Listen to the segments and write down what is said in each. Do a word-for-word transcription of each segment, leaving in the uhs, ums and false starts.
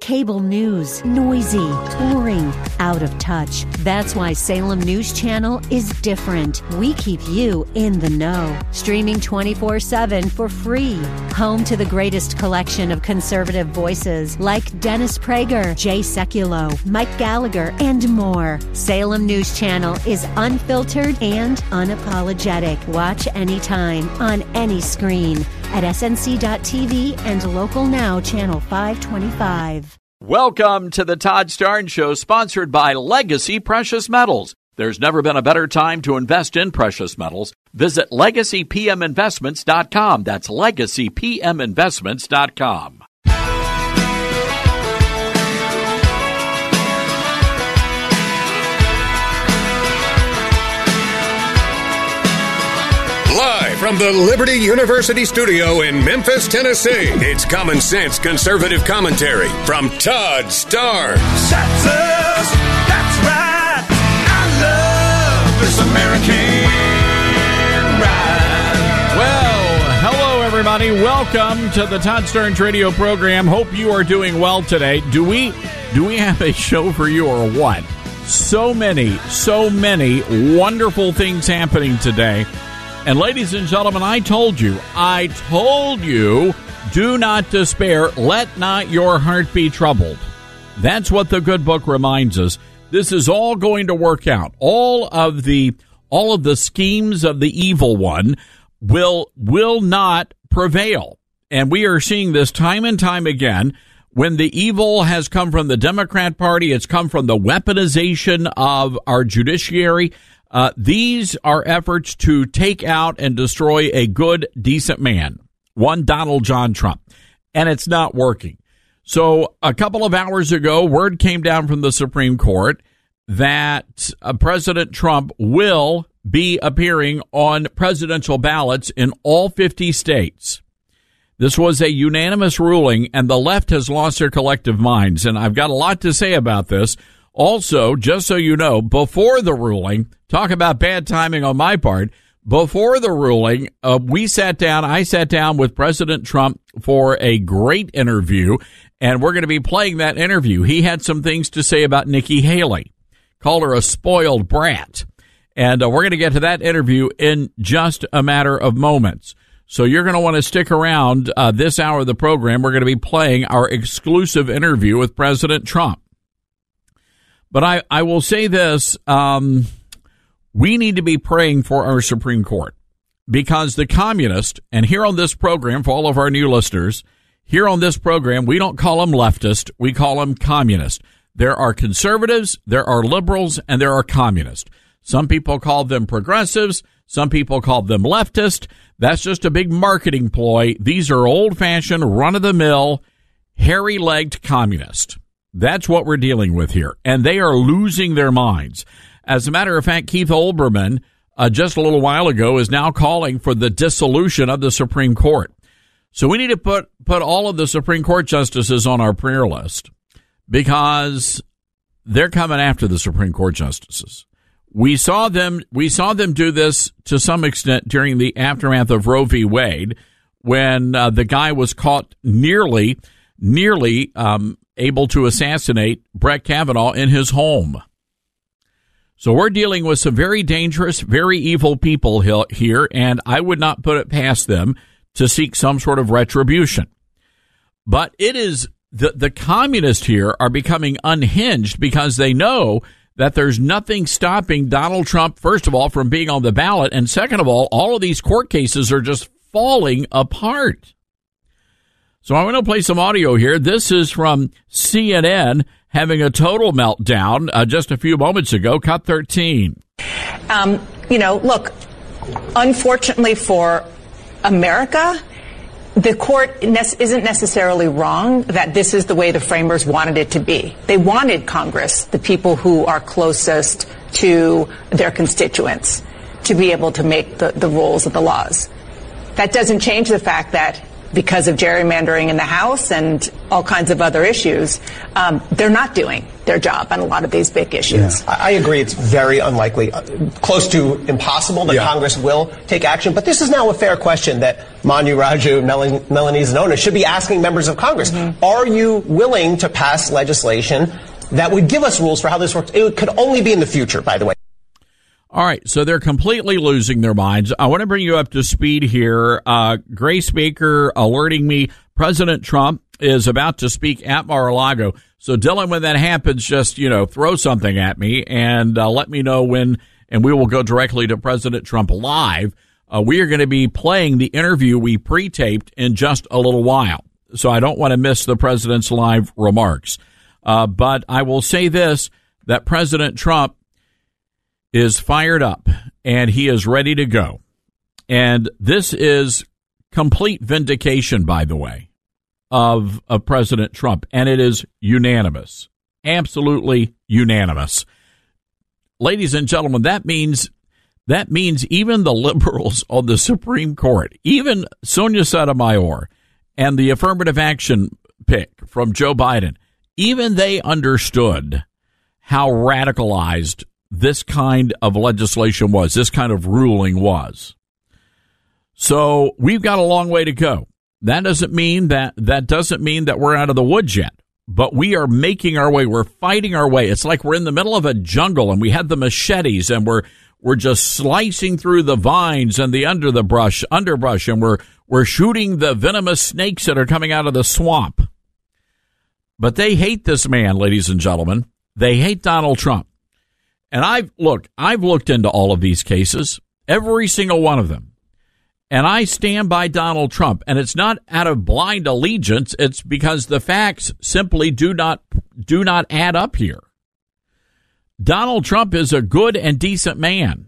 Cable news, noisy, boring, out of touch. That's why Salem News Channel is different. We keep you in the know. Streaming twenty-four seven for free. Home to the greatest collection of conservative voices like Dennis Prager, Jay Sekulow, Mike Gallagher, and more. Salem News Channel is unfiltered and unapologetic. Watch anytime, on any screen, at S N C dot T V and Local Now Channel five twenty-five. Welcome to the Todd Starnes Show, sponsored by Legacy Precious Metals. There's never been a better time to invest in precious metals. Visit legacy p m investments dot com. That's legacy p m investments dot com. Live from the Liberty University studio in Memphis, Tennessee, it's Common Sense Conservative Commentary from Todd Starnes. That's us. That's right. I love this American ride. Well, hello, everybody. Welcome to the Todd Starnes radio program. Hope you are doing well today. Do we, do we have a show for you or what? So many, so many wonderful things happening today. And ladies and gentlemen, I told you, I told you, do not despair. Let not your heart be troubled. That's what the good book reminds us. This is all going to work out. All of the all of the schemes of the evil one will will not prevail. And we are seeing this time and time again. When the evil has come from the Democrat Party, it's come from the weaponization of our judiciary. Uh, these are efforts to take out and destroy a good, decent man, one Donald John Trump, and it's not working. So a couple of hours ago, word came down from the Supreme Court that uh, President Trump will be appearing on presidential ballots in all fifty states. This was a unanimous ruling, and the left has lost their collective minds, and I've got a lot to say about this. Also, just so you know, before the ruling, talk about bad timing on my part, before the ruling, uh, we sat down, I sat down with President Trump for a great interview, and we're going to be playing that interview. He had some things to say about Nikki Haley, called her a spoiled brat, and uh, we're going to get to that interview in just a matter of moments. So you're going to want to stick around uh, this hour of the program. We're going to be playing our exclusive interview with President Trump. But I, I will say this, um, we need to be praying for our Supreme Court, because the communists, and here on this program, for all of our new listeners, here on this program, we don't call them leftist, we call them communist. There are conservatives, there are liberals, and there are communists. Some people call them progressives, some people call them leftist. That's just a big marketing ploy. These are old-fashioned, run-of-the-mill, hairy-legged communists. That's what we're dealing with here, and they are losing their minds. As a matter of fact, Keith Olbermann, uh, just a little while ago, is now calling for the dissolution of the Supreme Court. So we need to put, put all of the Supreme Court justices on our prayer list, because they're coming after the Supreme Court justices. We saw them, we saw them do this to some extent during the aftermath of Roe v. Wade, when uh, the guy was caught nearly, nearly, um, able to assassinate Brett Kavanaugh in his home. So we're dealing with some very dangerous, very evil people here, and I would not put it past them to seek some sort of retribution. But it is the, the communists here are becoming unhinged, because they know that there's nothing stopping Donald Trump, first of all, from being on the ballot, and second of all, all of these court cases are just falling apart. So I want to play some audio here. This is from C N N having a total meltdown uh, just a few moments ago, cut thirteen. Um, you know, look, unfortunately for America, the court ne- isn't necessarily wrong that this is the way the framers wanted it to be. They wanted Congress, the people who are closest to their constituents, to be able to make the, the rules of the laws. That doesn't change the fact that because of gerrymandering in the House and all kinds of other issues, um, they're not doing their job on a lot of these big issues. Yeah. I agree. It's very unlikely, uh, close to impossible that yeah. Congress will take action. But this is now a fair question that Manu Raju, Mel- Melanese Nona should be asking members of Congress. Mm-hmm. Are you willing to pass legislation that would give us rules for how this works? It could only be in the future, by the way. All right, so they're completely losing their minds. I want to bring you up to speed here. Uh, Grace Baker alerting me President Trump is about to speak at Mar-a-Lago. So, Dylan, when that happens, just, you know, throw something at me and uh, let me know when, and we will go directly to President Trump live. Uh, we are going to be playing the interview we pre-taped in just a little while. So I don't want to miss the president's live remarks. Uh, but I will say this, that President Trump is fired up and he is ready to go. And this is complete vindication, by the way, of, of President Trump. And it is unanimous, absolutely unanimous. Ladies and gentlemen, that means that means even the liberals on the Supreme Court, even Sonia Sotomayor and the affirmative action pick from Joe Biden, even they understood how radicalized this kind of legislation was, this kind of ruling was. So we've got a long way to go. That doesn't mean that that doesn't mean that we're out of the woods yet, but we are making our way. We're fighting our way. It's like we're in the middle of a jungle and we have the machetes and we're we're just slicing through the vines and the under the brush, underbrush, and we're we're shooting the venomous snakes that are coming out of the swamp. But they hate this man, ladies and gentlemen. They hate Donald Trump. And I've, look, I've looked into all of these cases, every single one of them. And I stand by Donald Trump. And it's not out of blind allegiance. It's because the facts simply do not, do not add up here. Donald Trump is a good and decent man.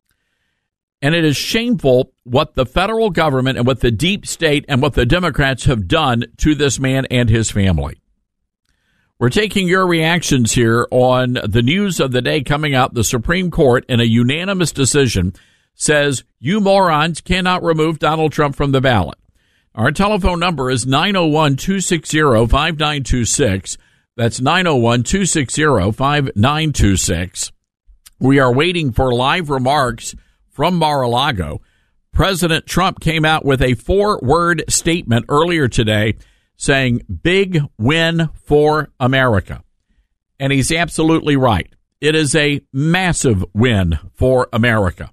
And it is shameful what the federal government and what the deep state and what the Democrats have done to this man and his family. We're taking your reactions here on the news of the day coming out. The Supreme Court, in a unanimous decision, says you morons cannot remove Donald Trump from the ballot. Our telephone number is nine oh one, two six zero, five nine two six. That's nine oh one, two six zero, five nine two six. We are waiting for live remarks from Mar-a-Lago. President Trump came out with a four-word statement earlier today saying, big win for America. And he's absolutely right. It is a massive win for America.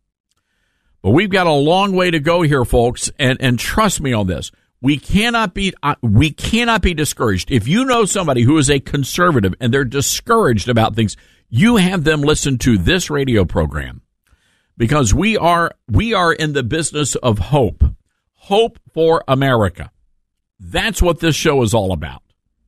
But we've got a long way to go here, folks, and, and trust me on this. We cannot be uh, we cannot be discouraged. If you know somebody who is a conservative and they're discouraged about things, you have them listen to this radio program, because we are we are in the business of hope. Hope for America. That's what this show is all about.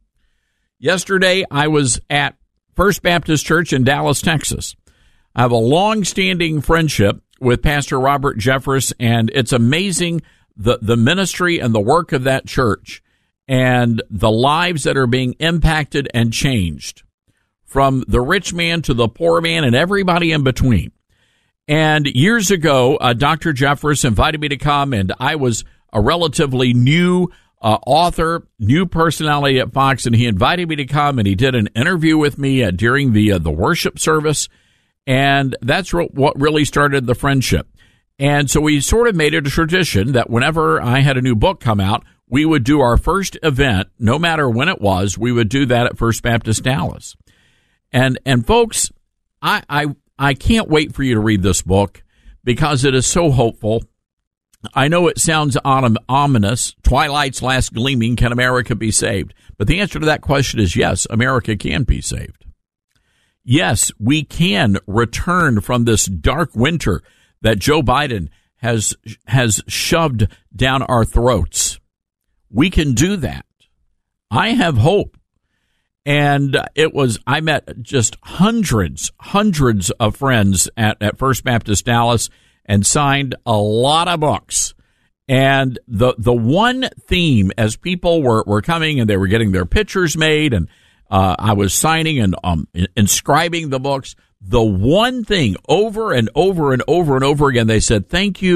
Yesterday, I was at First Baptist Church in Dallas, Texas. I have a long-standing friendship with Pastor Robert Jeffress, and it's amazing the, the ministry and the work of that church and the lives that are being impacted and changed, from the rich man to the poor man and everybody in between. And years ago, uh, Doctor Jeffress invited me to come, and I was a relatively new Uh, author, new personality at Fox, and he invited me to come, and he did an interview with me uh, during the uh, the worship service, and that's re- what really started the friendship. And so we sort of made it a tradition that whenever I had a new book come out, we would do our first event, no matter when it was, we would do that at First Baptist Dallas. And and folks, I I, I can't wait for you to read this book, because it is so hopeful. I know it sounds ominous. Twilight's last gleaming. Can America be saved? But the answer to that question is yes, America can be saved. Yes, we can return from this dark winter that Joe Biden has has shoved down our throats. We can do that. I have hope. And it was, I met just hundreds, hundreds of friends at, at First Baptist Dallas, and signed a lot of books. And the the one theme, as people were, were coming and they were getting their pictures made, and uh, I was signing and um, inscribing the books, the one thing over and over and over and over again, they said, thank you,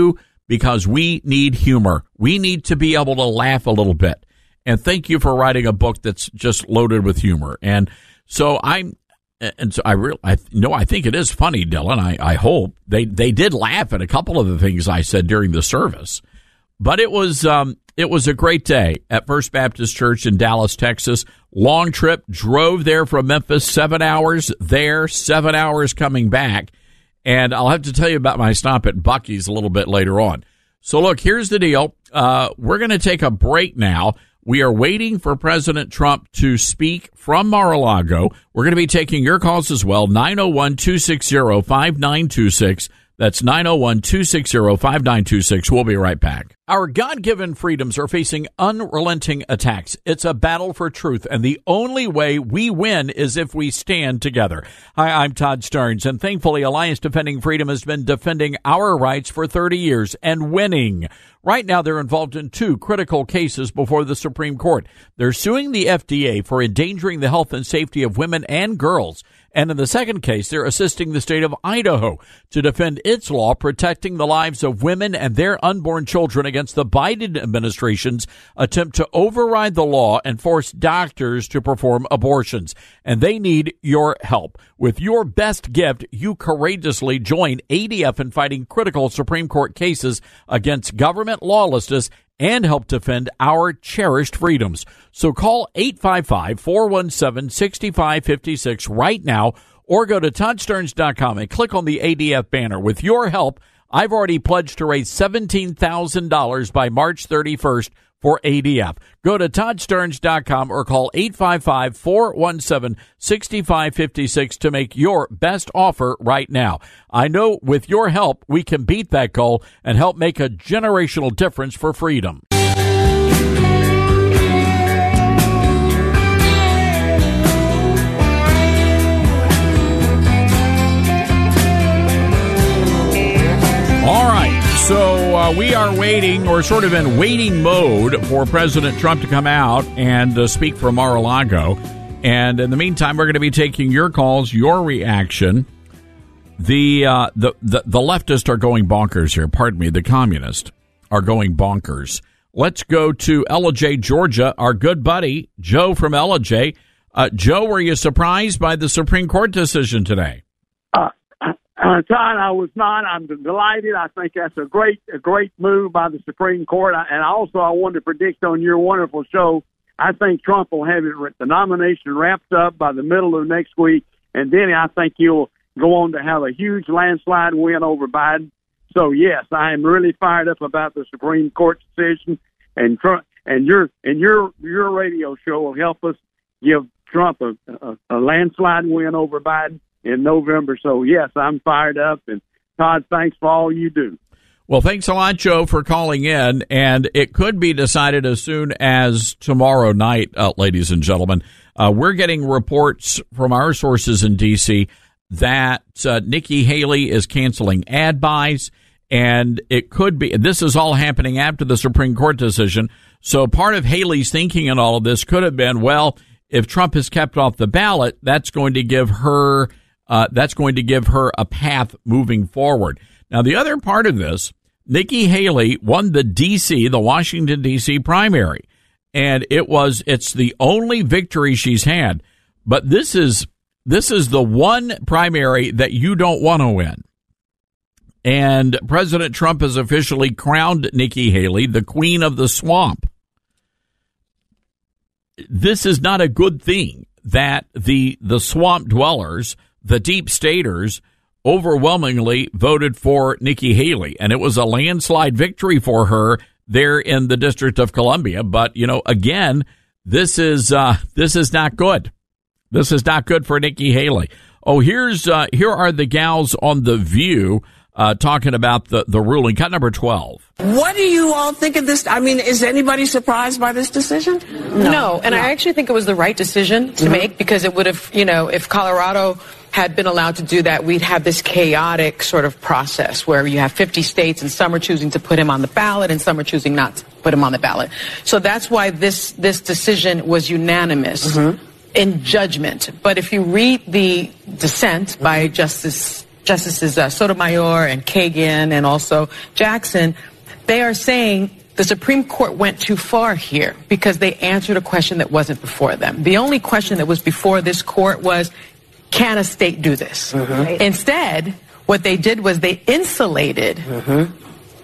because we need humor. We need to be able to laugh a little bit. And thank you for writing a book that's just loaded with humor. And so I'm, and so I really, I no, I think it is funny, Dylan. I, I hope they, they did laugh at a couple of the things I said during the service, but it was, um, it was a great day at First Baptist Church in Dallas, Texas. Long trip, drove there from Memphis, seven hours there, seven hours coming back. And I'll have to tell you about my stop at Buc-ee's a little bit later on. So look, here's the deal. Uh, we're going to take a break now. We are waiting for President Trump to speak from Mar-a-Lago. We're going to be taking your calls as well, nine oh one, two six zero, five nine two six. That's nine oh one, two six zero, five nine two six. We'll be right back. Our God-given freedoms are facing unrelenting attacks. It's a battle for truth, and the only way we win is if we stand together. Hi, I'm Todd Stearns, and thankfully Alliance Defending Freedom has been defending our rights for thirty years and winning. Right now, they're involved in two critical cases before the Supreme Court. They're suing the F D A for endangering the health and safety of women and girls. And in the second case, they're assisting the state of Idaho to defend its law protecting the lives of women and their unborn children against the Biden administration's attempt to override the law and force doctors to perform abortions. And they need your help. With your best gift, you courageously join A D F in fighting critical Supreme Court cases against government lawlessness and help defend our cherished freedoms. So call eight five five, four one seven, six five five six right now or go to Todd Stearns dot com and click on the A D F banner. With your help, I've already pledged to raise seventeen thousand dollars by March thirty-first for A D F. Go to Todd Stearns dot com or call eight five five, four one seven, six five five six to make your best offer right now. I know with your help, we can beat that goal and help make a generational difference for freedom. All right, so uh, we are waiting, or sort of in waiting mode, for President Trump to come out and uh, speak from Mar-a-Lago. And in the meantime, we're going to be taking your calls, your reaction. The, uh, the the the leftists are going bonkers here. Pardon me, the communists are going bonkers. Let's go to L J, Georgia. Our good buddy Joe from L J. Uh, Joe, were you surprised by the Supreme Court decision today? Uh, Uh, Todd, I was not. I'm delighted. I think that's a great, a great move by the Supreme Court. I, and also, I wanted to predict on your wonderful show, I think Trump will have it, the nomination wrapped up by the middle of next week, and then I think he'll go on to have a huge landslide win over Biden. So yes, I am really fired up about the Supreme Court decision, and Trump, and your and your your radio show will help us give Trump a, a, a landslide win over Biden in November. So, yes, I'm fired up. And, Todd, thanks for all you do. Well, thanks a lot, Joe, for calling in. And it could be decided as soon as tomorrow night, uh, ladies and gentlemen. Uh, we're getting reports from our sources in D C that uh, Nikki Haley is canceling ad buys. And it could be, this is all happening after the Supreme Court decision. So part of Haley's thinking in all of this could have been, well, if Trump is kept off the ballot, that's going to give her Uh, that's going to give her a path moving forward. Now, the other part of this, Nikki Haley won the D C, the Washington, D C primary, and it was, it's the only victory she's had. But this is, this is the one primary that you don't want to win. And President Trump has officially crowned Nikki Haley the queen of the swamp. This is not a good thing that the, the swamp dwellers, the deep staters, overwhelmingly voted for Nikki Haley, and it was a landslide victory for her there in the District of Columbia. But, you know, again, this is uh, this is not good. This is not good for Nikki Haley. Oh, here's uh, here are the gals on The View uh, talking about the, the ruling. Cut number twelve. What do you all think of this? I mean, is anybody surprised by this decision? No, no and no. I actually think it was the right decision to mm-hmm. make, because it would have, you know, if Colorado had been allowed to do that, we'd have this chaotic sort of process where you have fifty states and some are choosing to put him on the ballot and some are choosing not to put him on the ballot. So that's why this, this decision was unanimous mm-hmm. in judgment. But if you read the dissent mm-hmm. by Justice Justices uh, Sotomayor and Kagan and also Jackson, they are saying the Supreme Court went too far here because they answered a question that wasn't before them. The only question that was before this court was, can a state do this? Mm-hmm. Instead, what they did was they insulated mm-hmm.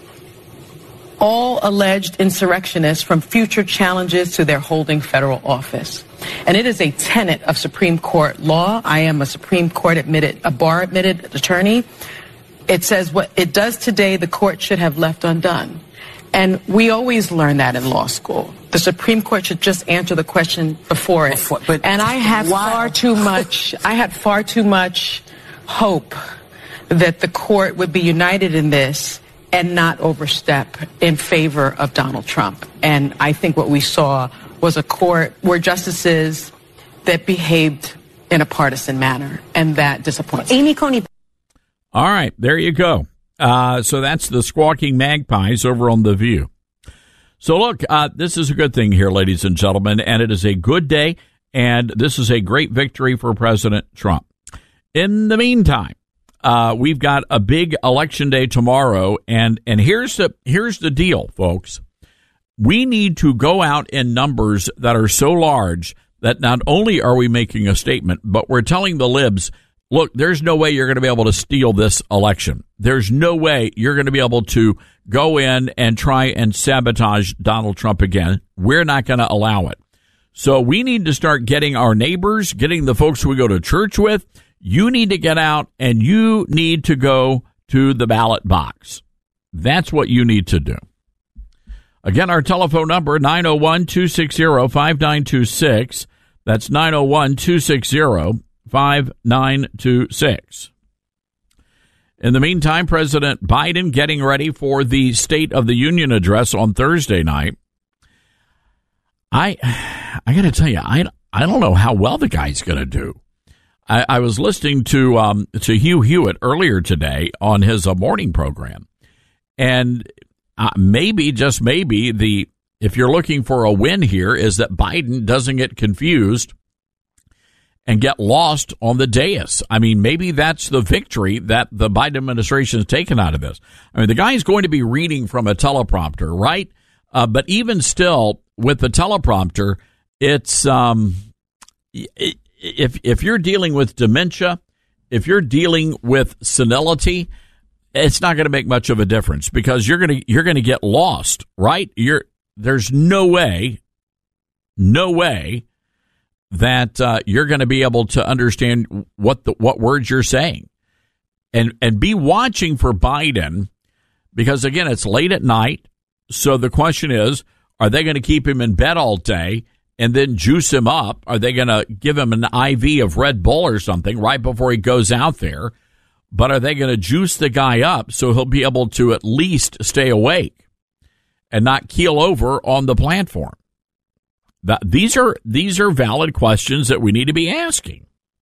all alleged insurrectionists from future challenges to their holding federal office. And it is a tenet of Supreme Court law. I am a Supreme Court admitted, a bar admitted attorney. It says what it does today, the court should have left undone. And we always learn that in law school. The Supreme Court should just answer the question before it. But and I had why? far too much, I had far too much hope that the court would be united in this and not overstep in favor of Donald Trump. And I think what we saw was a court where justices that behaved in a partisan manner, and that disappoints. Amy Coney. All right, there you go. Uh, so that's the Squawking Magpies over on The View. So look, uh, this is a good thing here, ladies and gentlemen, and it is a good day, and this is a great victory for President Trump. In the meantime, uh, we've got a big election day tomorrow, and, and here's the here's the deal, folks. We need to go out in numbers that are so large that not only are we making a statement, but we're telling the libs, look, there's no way you're going to be able to steal this election. There's no way you're going to be able to go in and try and sabotage Donald Trump again. We're not going to allow it. So we need to start getting our neighbors, getting the folks we go to church with. You need to get out and you need to go to the ballot box. That's what you need to do. Again, our telephone number, nine oh one, two six zero, five nine two six. That's nine oh one, two six zero, five nine two six. In the meantime, President Biden getting ready for the State of the Union address on Thursday night. I I got to tell you, I, I don't know how well the guy's going to do. I, I was listening to um, to Hugh Hewitt earlier today on his uh, morning program, and uh, maybe, just maybe, the if you're looking for a win here is that Biden doesn't get confused and get lost on the dais. I mean, maybe that's the victory that the Biden administration has taken out of this. I mean, the guy is going to be reading from a teleprompter, right? Uh, but even still, with the teleprompter, it's um, if if you're dealing with dementia, if you're dealing with senility, it's not going to make much of a difference because you're going to you're going to get lost, right? You're there's no way, no way. that uh, you're going to be able to understand what the what words you're saying. And and be watching for Biden because, again, it's late at night. So the question is, are they going to keep him in bed all day and then juice him up? Are they going to give him an I V of Red Bull or something right before he goes out there? But are they going to juice the guy up so he'll be able to at least stay awake and not keel over on the platform? That, these are these are valid questions that we need to be asking.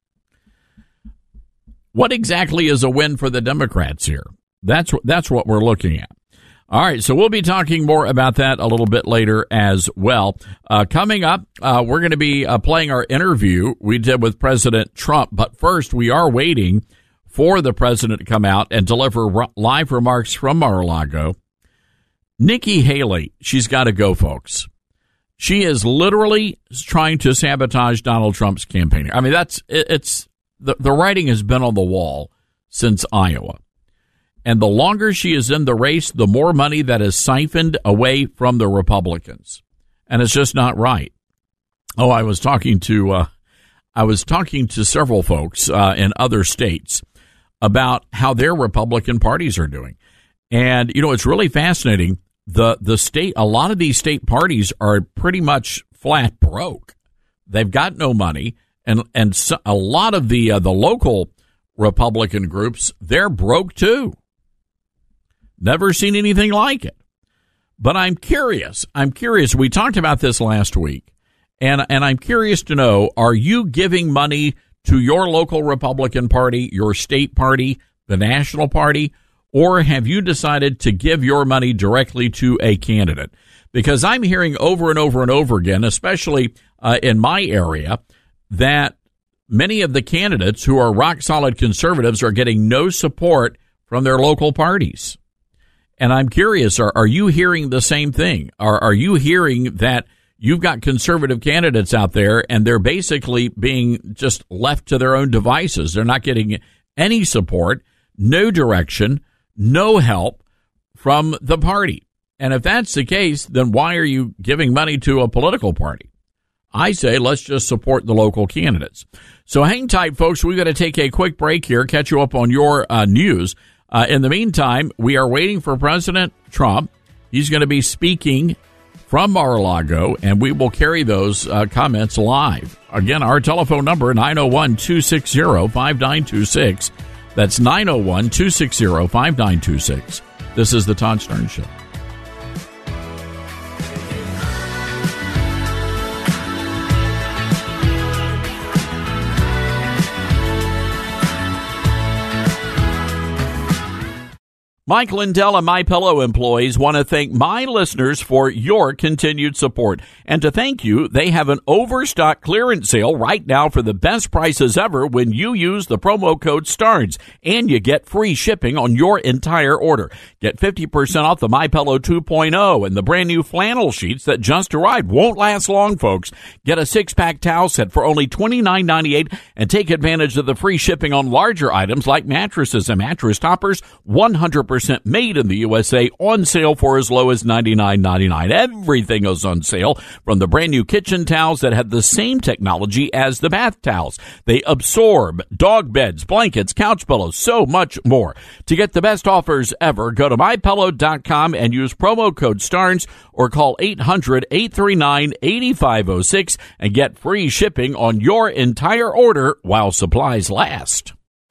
What exactly is a win for the Democrats here? That's that's what we're looking at. All right, so we'll be talking more about that a little bit later as well. Uh, coming up, uh, we're going to be uh, playing our interview we did with President Trump. But first, we are waiting for the president to come out and deliver r- live remarks from Mar-a-Lago. Nikki Haley, she's got to go, folks. She is literally trying to sabotage Donald Trump's campaign. I mean, that's it, it's the, the writing has been on the wall since Iowa. And the longer she is in the race, the more money that is siphoned away from the Republicans. And it's just not right. Oh, I was talking to uh, I was talking to several folks uh, in other states about how their Republican parties are doing. And, you know, it's really fascinating. The the state, a lot of these state parties are pretty much flat broke. They've got no money, and and so, a lot of the uh, the local Republican groups, they're broke too. Never seen anything like it. But I'm curious. I'm curious. We talked about this last week, and and I'm curious to know: are you giving money to your local Republican Party, your state party, the national party? Or have you decided to give your money directly to a candidate? Because I'm hearing over and over and over again, especially uh, in my area, that many of the candidates who are rock-solid conservatives are getting no support from their local parties. And I'm curious, are, are you hearing the same thing? Are, are you hearing that you've got conservative candidates out there and they're basically being just left to their own devices? They're not getting any support, no direction, no help from the party. And if that's the case, then why are you giving money to a political party? I say let's just support the local candidates. So hang tight, folks. We've got to take a quick break here, catch you up on your uh, news. Uh, in the meantime, we are waiting for President Trump. He's going to be speaking from Mar-a-Lago, and we will carry those uh, comments live. Again, our telephone number, nine oh one, two six zero, five nine two six. That's nine oh one, two six zero, five nine two six. This is the Todd Stern Show. Mike Lindell and MyPillow employees want to thank my listeners for your continued support. And to thank you, they have an overstock clearance sale right now for the best prices ever when you use the promo code STARNS. And you get free shipping on your entire order. Get fifty percent off the MyPillow two point oh and the brand new flannel sheets that just arrived. Won't last long, folks. Get a six-pack towel set for only twenty-nine ninety-eight and take advantage of the free shipping on larger items like mattresses and mattress toppers. one hundred percent made in the U S A, on sale for as low as ninety-nine ninety-nine. Everything is on sale, from the brand new kitchen towels that have the same technology as the bath towels. They absorb dog beds, blankets, couch pillows, so much more. To get the best offers ever, go to my pillow dot com and use promo code STARNS or call eight hundred, eight three nine, eight five oh six and get free shipping on your entire order while supplies last.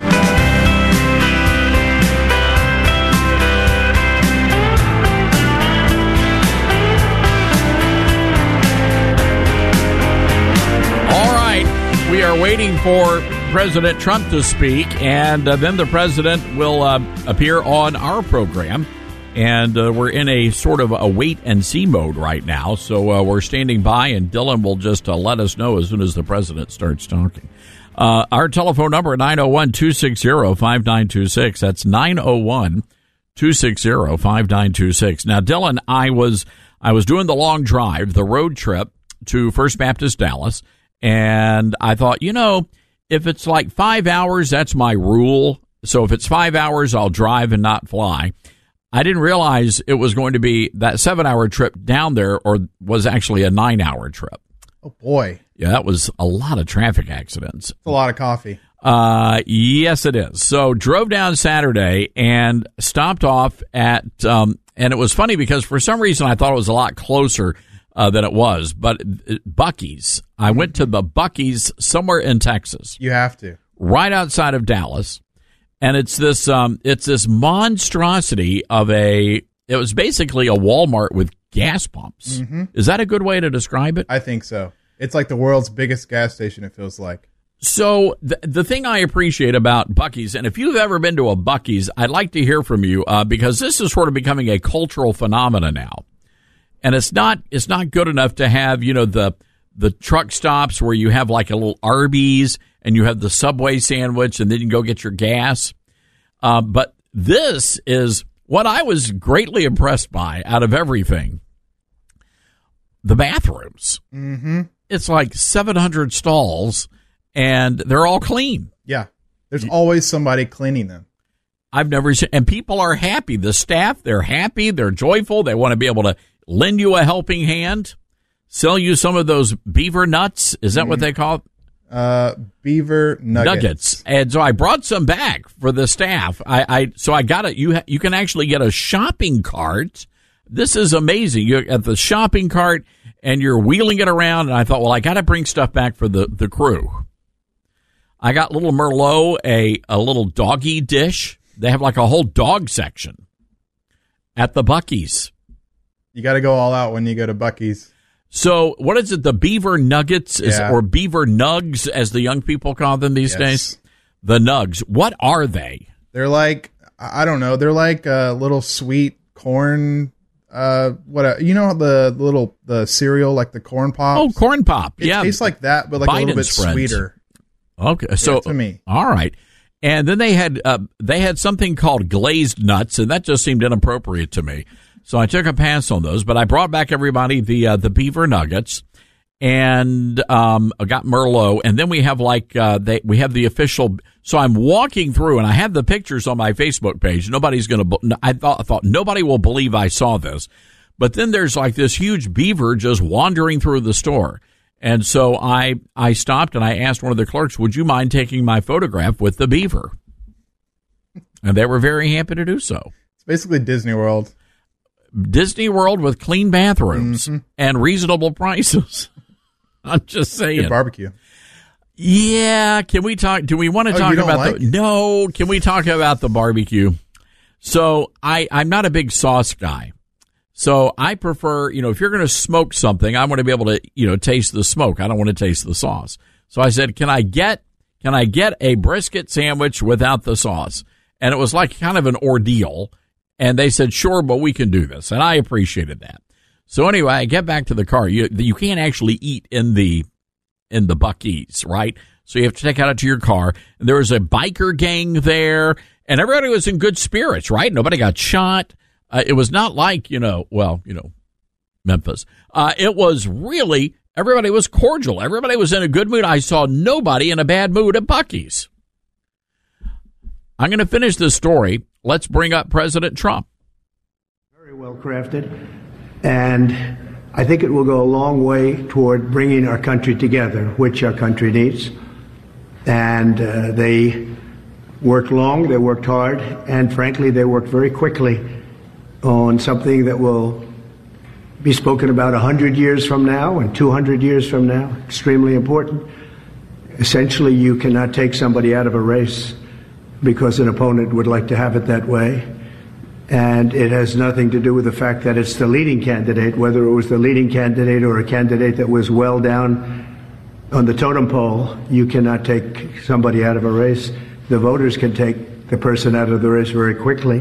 We are waiting for President Trump to speak, and uh, then the president will uh, appear on our program. And uh, we're in a sort of a wait-and-see mode right now, so uh, we're standing by, and Dylan will just uh, let us know as soon as the president starts talking. Uh, our telephone number, nine oh one, two six zero, five nine two six. That's nine oh one, two six zero, five nine two six. Now, Dylan, I was I was doing the long drive, the road trip to First Baptist Dallas, and I thought, you know, if it's like five hours, that's my rule. So if it's five hours, I'll drive and not fly. I didn't realize it was going to be that seven-hour trip down there, or was actually a nine-hour trip. Oh, boy. Yeah, that was a lot of traffic accidents. It's a lot of coffee. Uh, yes, it is. So drove down Saturday and stopped off at, um, and it was funny because for some reason I thought it was a lot closer uh, than it was, but Buc-ee's. I mm-hmm. went to the Buc-ee's somewhere in Texas. You have to. Right outside of Dallas. And it's this, um, it's this monstrosity of a, it was basically a Walmart with gas pumps. Mm-hmm. Is that a good way to describe it? I think so. It's like the world's biggest gas station, it feels like. So the, the thing I appreciate about Buc-ee's, and if you've ever been to a Buc-ee's, I'd like to hear from you, uh, because this is sort of becoming a cultural phenomenon now. And it's not, it's not good enough to have, you know, the, the truck stops where you have like a little Arby's and you have the Subway sandwich and then you can go get your gas. Uh, but this is what I was greatly impressed by out of everything. The bathrooms. Mm-hmm. It's like seven hundred stalls and they're all clean. Yeah. There's always somebody cleaning them. I've never seen, and people are happy. The staff, they're happy. They're joyful. They want to be able to lend you a helping hand, sell you some of those beaver nuts. Is that mm-hmm. what they call it? Uh, beaver nuggets. nuggets. And so I brought some back for the staff. I, I so I got it. You ha, you can actually get a shopping cart. This is amazing. You're at the shopping cart and you're wheeling it around. And I thought, well, I got to bring stuff back for the, the crew. I got little Merlot, a, a little doggy dish. They have like a whole dog section at the Buc-ee's. You got to go all out when you go to Buc-ee's. So what is it, the beaver nuggets is, yeah. or beaver nugs, as the young people call them these yes. days? The nugs. What are they? They're like, I don't know, they're like a little sweet corn, uh, what, you know the little, the cereal, like the corn pops? Oh, corn pop, it yeah. It tastes like that, but like Biden's a little bit friends. sweeter. Okay, so, yeah, to me. All right. And then they had uh, they had something called glazed nuts, and that just seemed inappropriate to me. So I took a pass on those. But I brought back everybody the uh, the beaver nuggets, and um, I got Merlot. And then we have like uh, they we have the official. So I'm walking through, and I have the pictures on my Facebook page. Nobody's going to. I thought I thought nobody will believe I saw this. But then there's like this huge beaver just wandering through the store. And so I I stopped and I asked one of the clerks, would you mind taking my photograph with the beaver? And they were very happy to do so. It's basically Disney World. Disney World with clean bathrooms mm-hmm. and reasonable prices. I'm just saying. Good barbecue. Yeah. Can we talk? Do we want to oh, talk you don't about like the? it? No. Can we talk about the barbecue? So I, I'm not a big sauce guy. So I prefer, you know, if you're going to smoke something, I want to be able to, you know, taste the smoke. I don't want to taste the sauce. So I said, can I get, can I get a brisket sandwich without the sauce? And it was like kind of an ordeal. And they said, sure, but we can do this. And I appreciated that. So anyway, I get back to the car. You, you can't actually eat in the, in the Buc-ee's, right? So you have to take it out to your car. And there was a biker gang there and everybody was in good spirits, right? Nobody got shot. Uh, it was not like, you know, well, you know, Memphis. Uh, it was really, everybody was cordial. Everybody was in a good mood. I saw nobody in a bad mood at Buc-ee's. I'm going to finish this story. Let's bring up President Trump. Very well crafted. And I think it will go a long way toward bringing our country together, which our country needs. And uh, they worked long, they worked hard, and frankly, they worked very quickly on something that will be spoken about one hundred years from now and two hundred years from now. Extremely important. Essentially, you cannot take somebody out of a race because an opponent would like to have it that way. And it has nothing to do with the fact that it's the leading candidate, whether it was the leading candidate or a candidate that was well down on the totem pole. You cannot take somebody out of a race. The voters can take the person out of the race very quickly,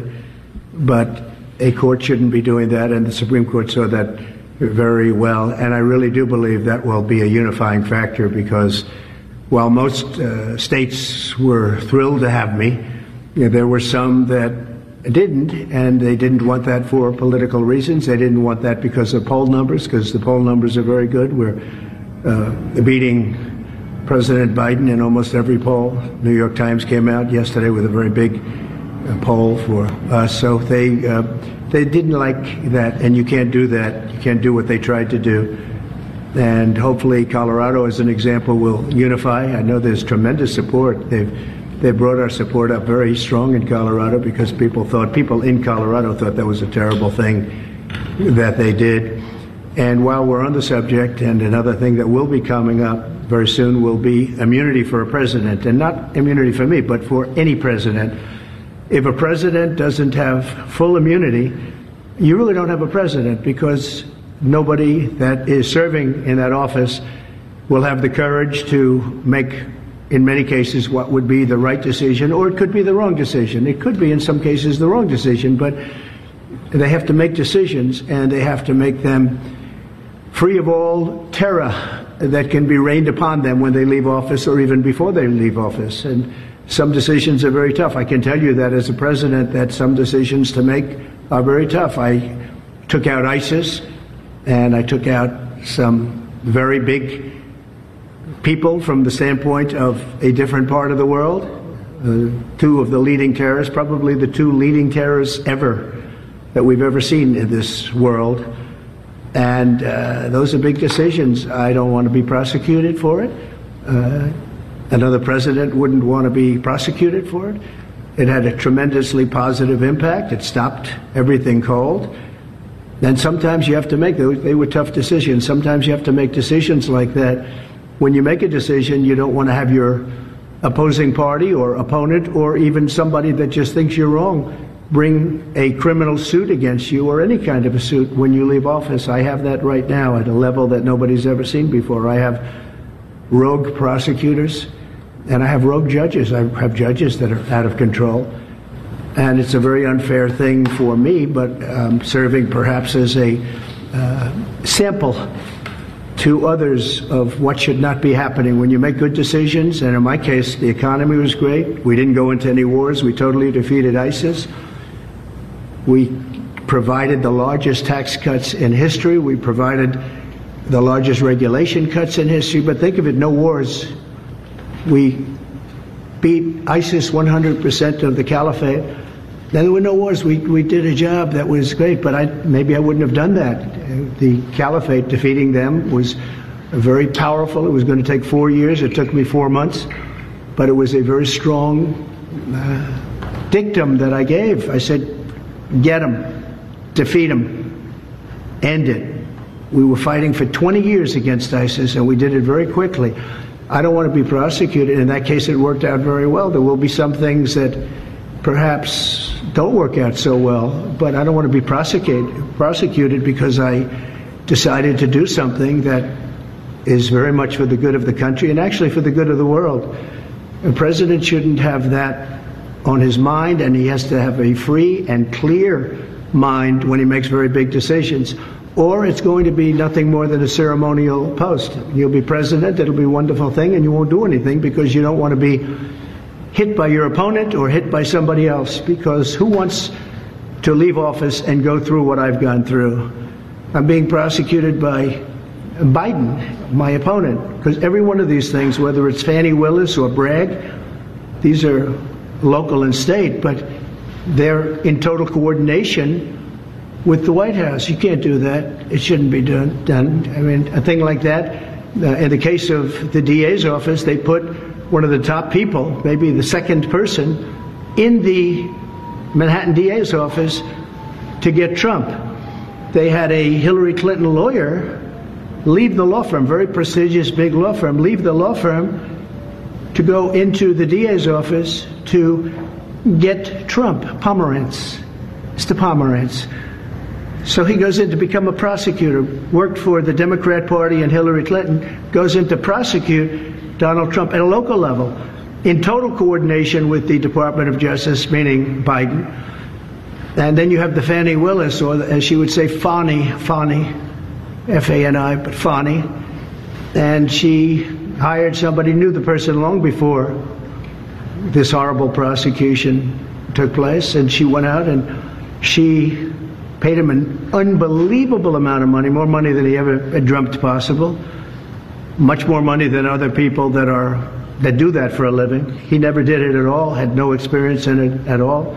but a court shouldn't be doing that, and the Supreme Court saw that very well. And I really do believe that will be a unifying factor because while most uh, states were thrilled to have me, you know, there were some that didn't, and they didn't want that for political reasons. They didn't want that because of poll numbers, because the poll numbers are very good. We're uh, beating President Biden in almost every poll. New York Times came out yesterday with a very big uh, poll for us. So they uh, they didn't like that, and you can't do that. You can't do what they tried to do. And hopefully Colorado, as an example, will unify. I know there's tremendous support. They've They brought our support up very strong in Colorado because people thought, people in Colorado thought that was a terrible thing that they did. And while we're on the subject, and another thing that will be coming up very soon will be immunity for a president. And not immunity for me, but for any president. If a president doesn't have full immunity, you really don't have a president because nobody that is serving in that office will have the courage to make, in many cases, what would be the right decision, or it could be the wrong decision. It could be, in some cases, the wrong decision, but they have to make decisions, and they have to make them free of all terror that can be rained upon them when they leave office or even before they leave office. And some decisions are very tough. I can tell you that as a president, that some decisions to make are very tough. I took out ISIS, and I took out some very big people from the standpoint of a different part of the world. Uh, two of the leading terrorists, probably the two leading terrorists ever that we've ever seen in this world. And uh, those are big decisions. I don't want to be prosecuted for it. Uh, another president wouldn't want to be prosecuted for it. It had a tremendously positive impact. It stopped everything cold. And sometimes you have to make, those, they were tough decisions. Sometimes you have to make decisions like that. When you make a decision, you don't want to have your opposing party or opponent or even somebody that just thinks you're wrong bring a criminal suit against you or any kind of a suit when you leave office. I have that right now at a level that nobody's ever seen before. I have rogue prosecutors and I have rogue judges. I have judges that are out of control. And it's a very unfair thing for me, but um, serving perhaps as a uh, sample to others of what should not be happening. When you make good decisions, and in my case, the economy was great. We didn't go into any wars. We totally defeated ISIS. We provided the largest tax cuts in history. We provided the largest regulation cuts in history. But think of it, no wars. We beat ISIS one hundred percent of the caliphate. Now, there were no wars. We we did a job that was great, but I maybe I wouldn't have done that. The caliphate, defeating them, was very powerful. It was going to take four years. It took me four months. But it was a very strong uh, dictum that I gave. I said, get them, defeat them, end it. We were fighting for twenty years against ISIS, and we did it very quickly. I don't want to be prosecuted. In that case, it worked out very well. There will be some things that perhaps don't work out so well, but I don't want to be prosecuted, prosecuted because I decided to do something that is very much for the good of the country and actually for the good of the world. A president shouldn't have that on his mind, and he has to have a free and clear mind when he makes very big decisions, or it's going to be nothing more than a ceremonial post. You'll be president, it'll be a wonderful thing, and you won't do anything because you don't want to be hit by your opponent or hit by somebody else, because who wants to leave office and go through what I've gone through? I'm being prosecuted by Biden, my opponent, because every one of these things, whether it's Fannie Willis or Bragg, these are local and state, but they're in total coordination with the White House. You can't do that. It shouldn't be done. done. I mean, a thing like that, uh, in the case of the D A's office, they put one of the top people, maybe the second person, in the Manhattan D A's office to get Trump. They had a Hillary Clinton lawyer leave the law firm, very prestigious big law firm, leave the law firm to go into the D A's office to get Trump, Pomerantz, Mister Pomerantz. So he goes in to become a prosecutor, worked for the Democrat Party and Hillary Clinton, goes in to prosecute Donald Trump at a local level, in total coordination with the Department of Justice, meaning Biden. And then you have the Fannie Willis, or as she would say, Fani, Fani, F A N I, but Fani. And she hired somebody, knew the person long before this horrible prosecution took place, and she went out and she paid him an unbelievable amount of money, more money than he ever had dreamt possible, much more money than other people that are that do that for a living. He never did it at all, had no experience in it at all.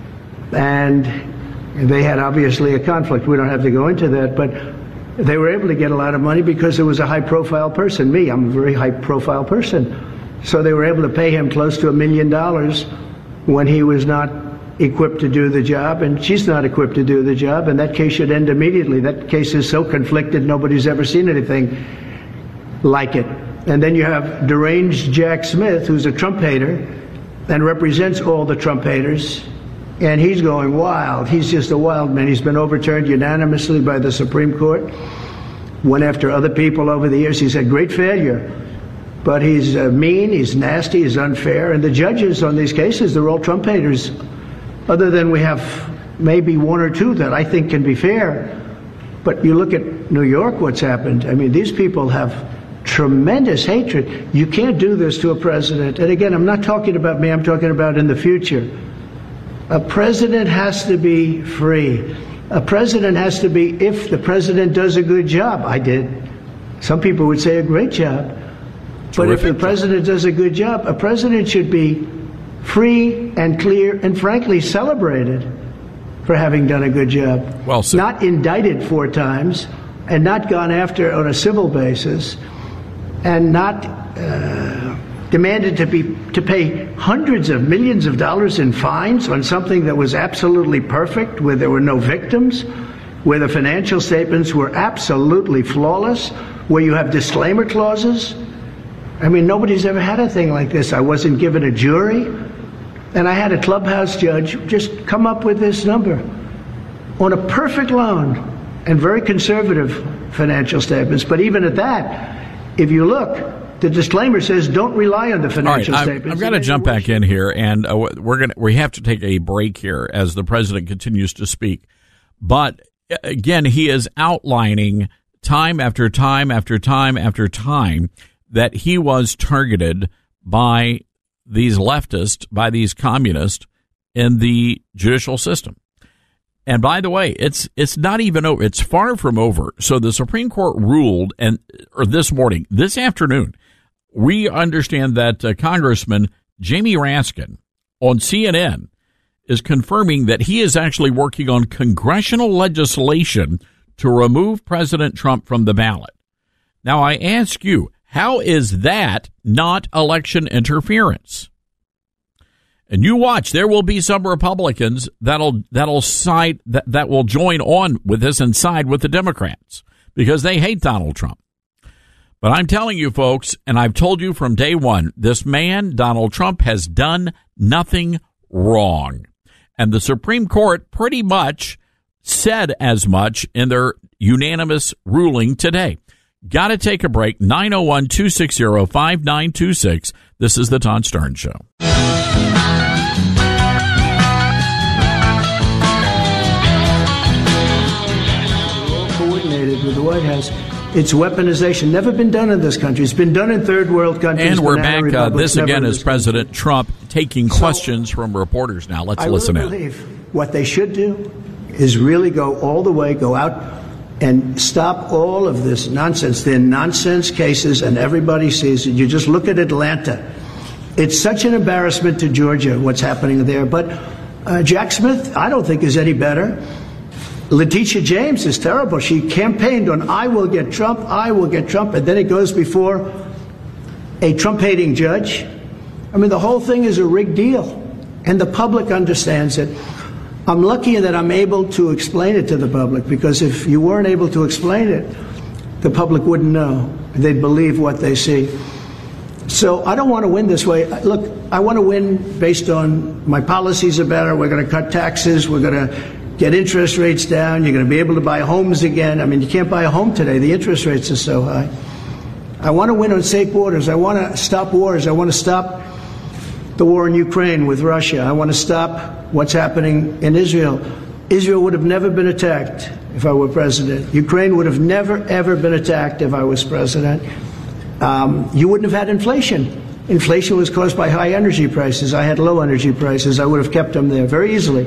And they had obviously a conflict. We don't have to go into that, but they were able to get a lot of money because it was a high-profile person. Me, I'm a very high-profile person. So they were able to pay him close to a million dollars when he was not equipped to do the job, and she's not equipped to do the job, and that case should end immediately. That case is so conflicted, nobody's ever seen anything like it. And then you have deranged Jack Smith, who's a Trump hater and represents all the Trump haters, and he's going wild. He's just a wild man. He's been overturned unanimously by the Supreme Court. Went after other people over the years. He's had great failure. But he's uh, mean, he's nasty, he's unfair. And the judges on these cases, they're all Trump haters. Other than we have maybe one or two that I think can be fair. But you look at New York, what's happened. I mean, these people have tremendous hatred. You can't do this to a president. And again, I'm not talking about me, I'm talking about in the future. A president has to be free. A president has to be, if the president does a good job, I did. Some people would say a great job. But if the president does a good job, a president should be free and clear and frankly celebrated for having done a good job. Well said. Not indicted four times and not gone after on a civil basis and not uh, demanded to be to pay hundreds of millions of dollars in fines on something that was absolutely perfect, where there were no victims, where the financial statements were absolutely flawless, where you have disclaimer clauses. I mean, nobody's ever had a thing like this. I wasn't given a jury, and I had a clubhouse judge just come up with this number on a perfect loan and very conservative financial statements. But even at that, if you look, the disclaimer says don't rely on the financial All right, statements. I've got to jump back in here, and uh, we're gonna we have to take a break here as the president continues to speak. But again, he is outlining time after time after time after time that he was targeted by these leftists, by these communists in the judicial system. And by the way, it's it's not even over. It's far from over. So the Supreme Court ruled, and or this morning, this afternoon, we understand that uh, Congressman Jamie Raskin on C N N is confirming that he is actually working on congressional legislation to remove President Trump from the ballot. Now, I ask you, how is that not election interference? And you watch, there will be some Republicans that'll that'll side that, that will join on with this and side with the Democrats because they hate Donald Trump. But I'm telling you, folks, and I've told you from day one, this man, Donald Trump, has done nothing wrong. And the Supreme Court pretty much said as much in their unanimous ruling today. Got to take a break. nine oh one, two six zero, five nine two six. This is the Todd Starnes Show. Coordinated with the White House. It's weaponization. Never been done in this country. It's been done in third world countries. And we're back. Uh, this again is President country. Trump taking so, questions from reporters now. Let's I listen really in. Believe what they should do is really go all the way, go out and stop all of this nonsense. They're nonsense cases, and everybody sees it. You just look at Atlanta. It's such an embarrassment to Georgia, what's happening there. But uh, Jack Smith, I don't think is any better. Letitia James is terrible. She campaigned on, I will get Trump, I will get Trump, and then it goes before a Trump-hating judge. I mean, the whole thing is a rigged deal, and the public understands it. I'm lucky that I'm able to explain it to the public, because if you weren't able to explain it, the public wouldn't know. They'd believe what they see. So I don't want to win this way. Look, I want to win based on my policies are better. We're going to cut taxes. We're going to get interest rates down. You're going to be able to buy homes again. I mean, you can't buy a home today. The interest rates are so high. I want to win on safe borders. I want to stop wars. I want to stop the war in Ukraine with Russia. I want to stop what's happening in Israel. Israel would have never been attacked if I were president. Ukraine would have never, ever been attacked if I was president. Um, you wouldn't have had inflation. Inflation was caused by high energy prices. I had low energy prices. I would have kept them there very easily.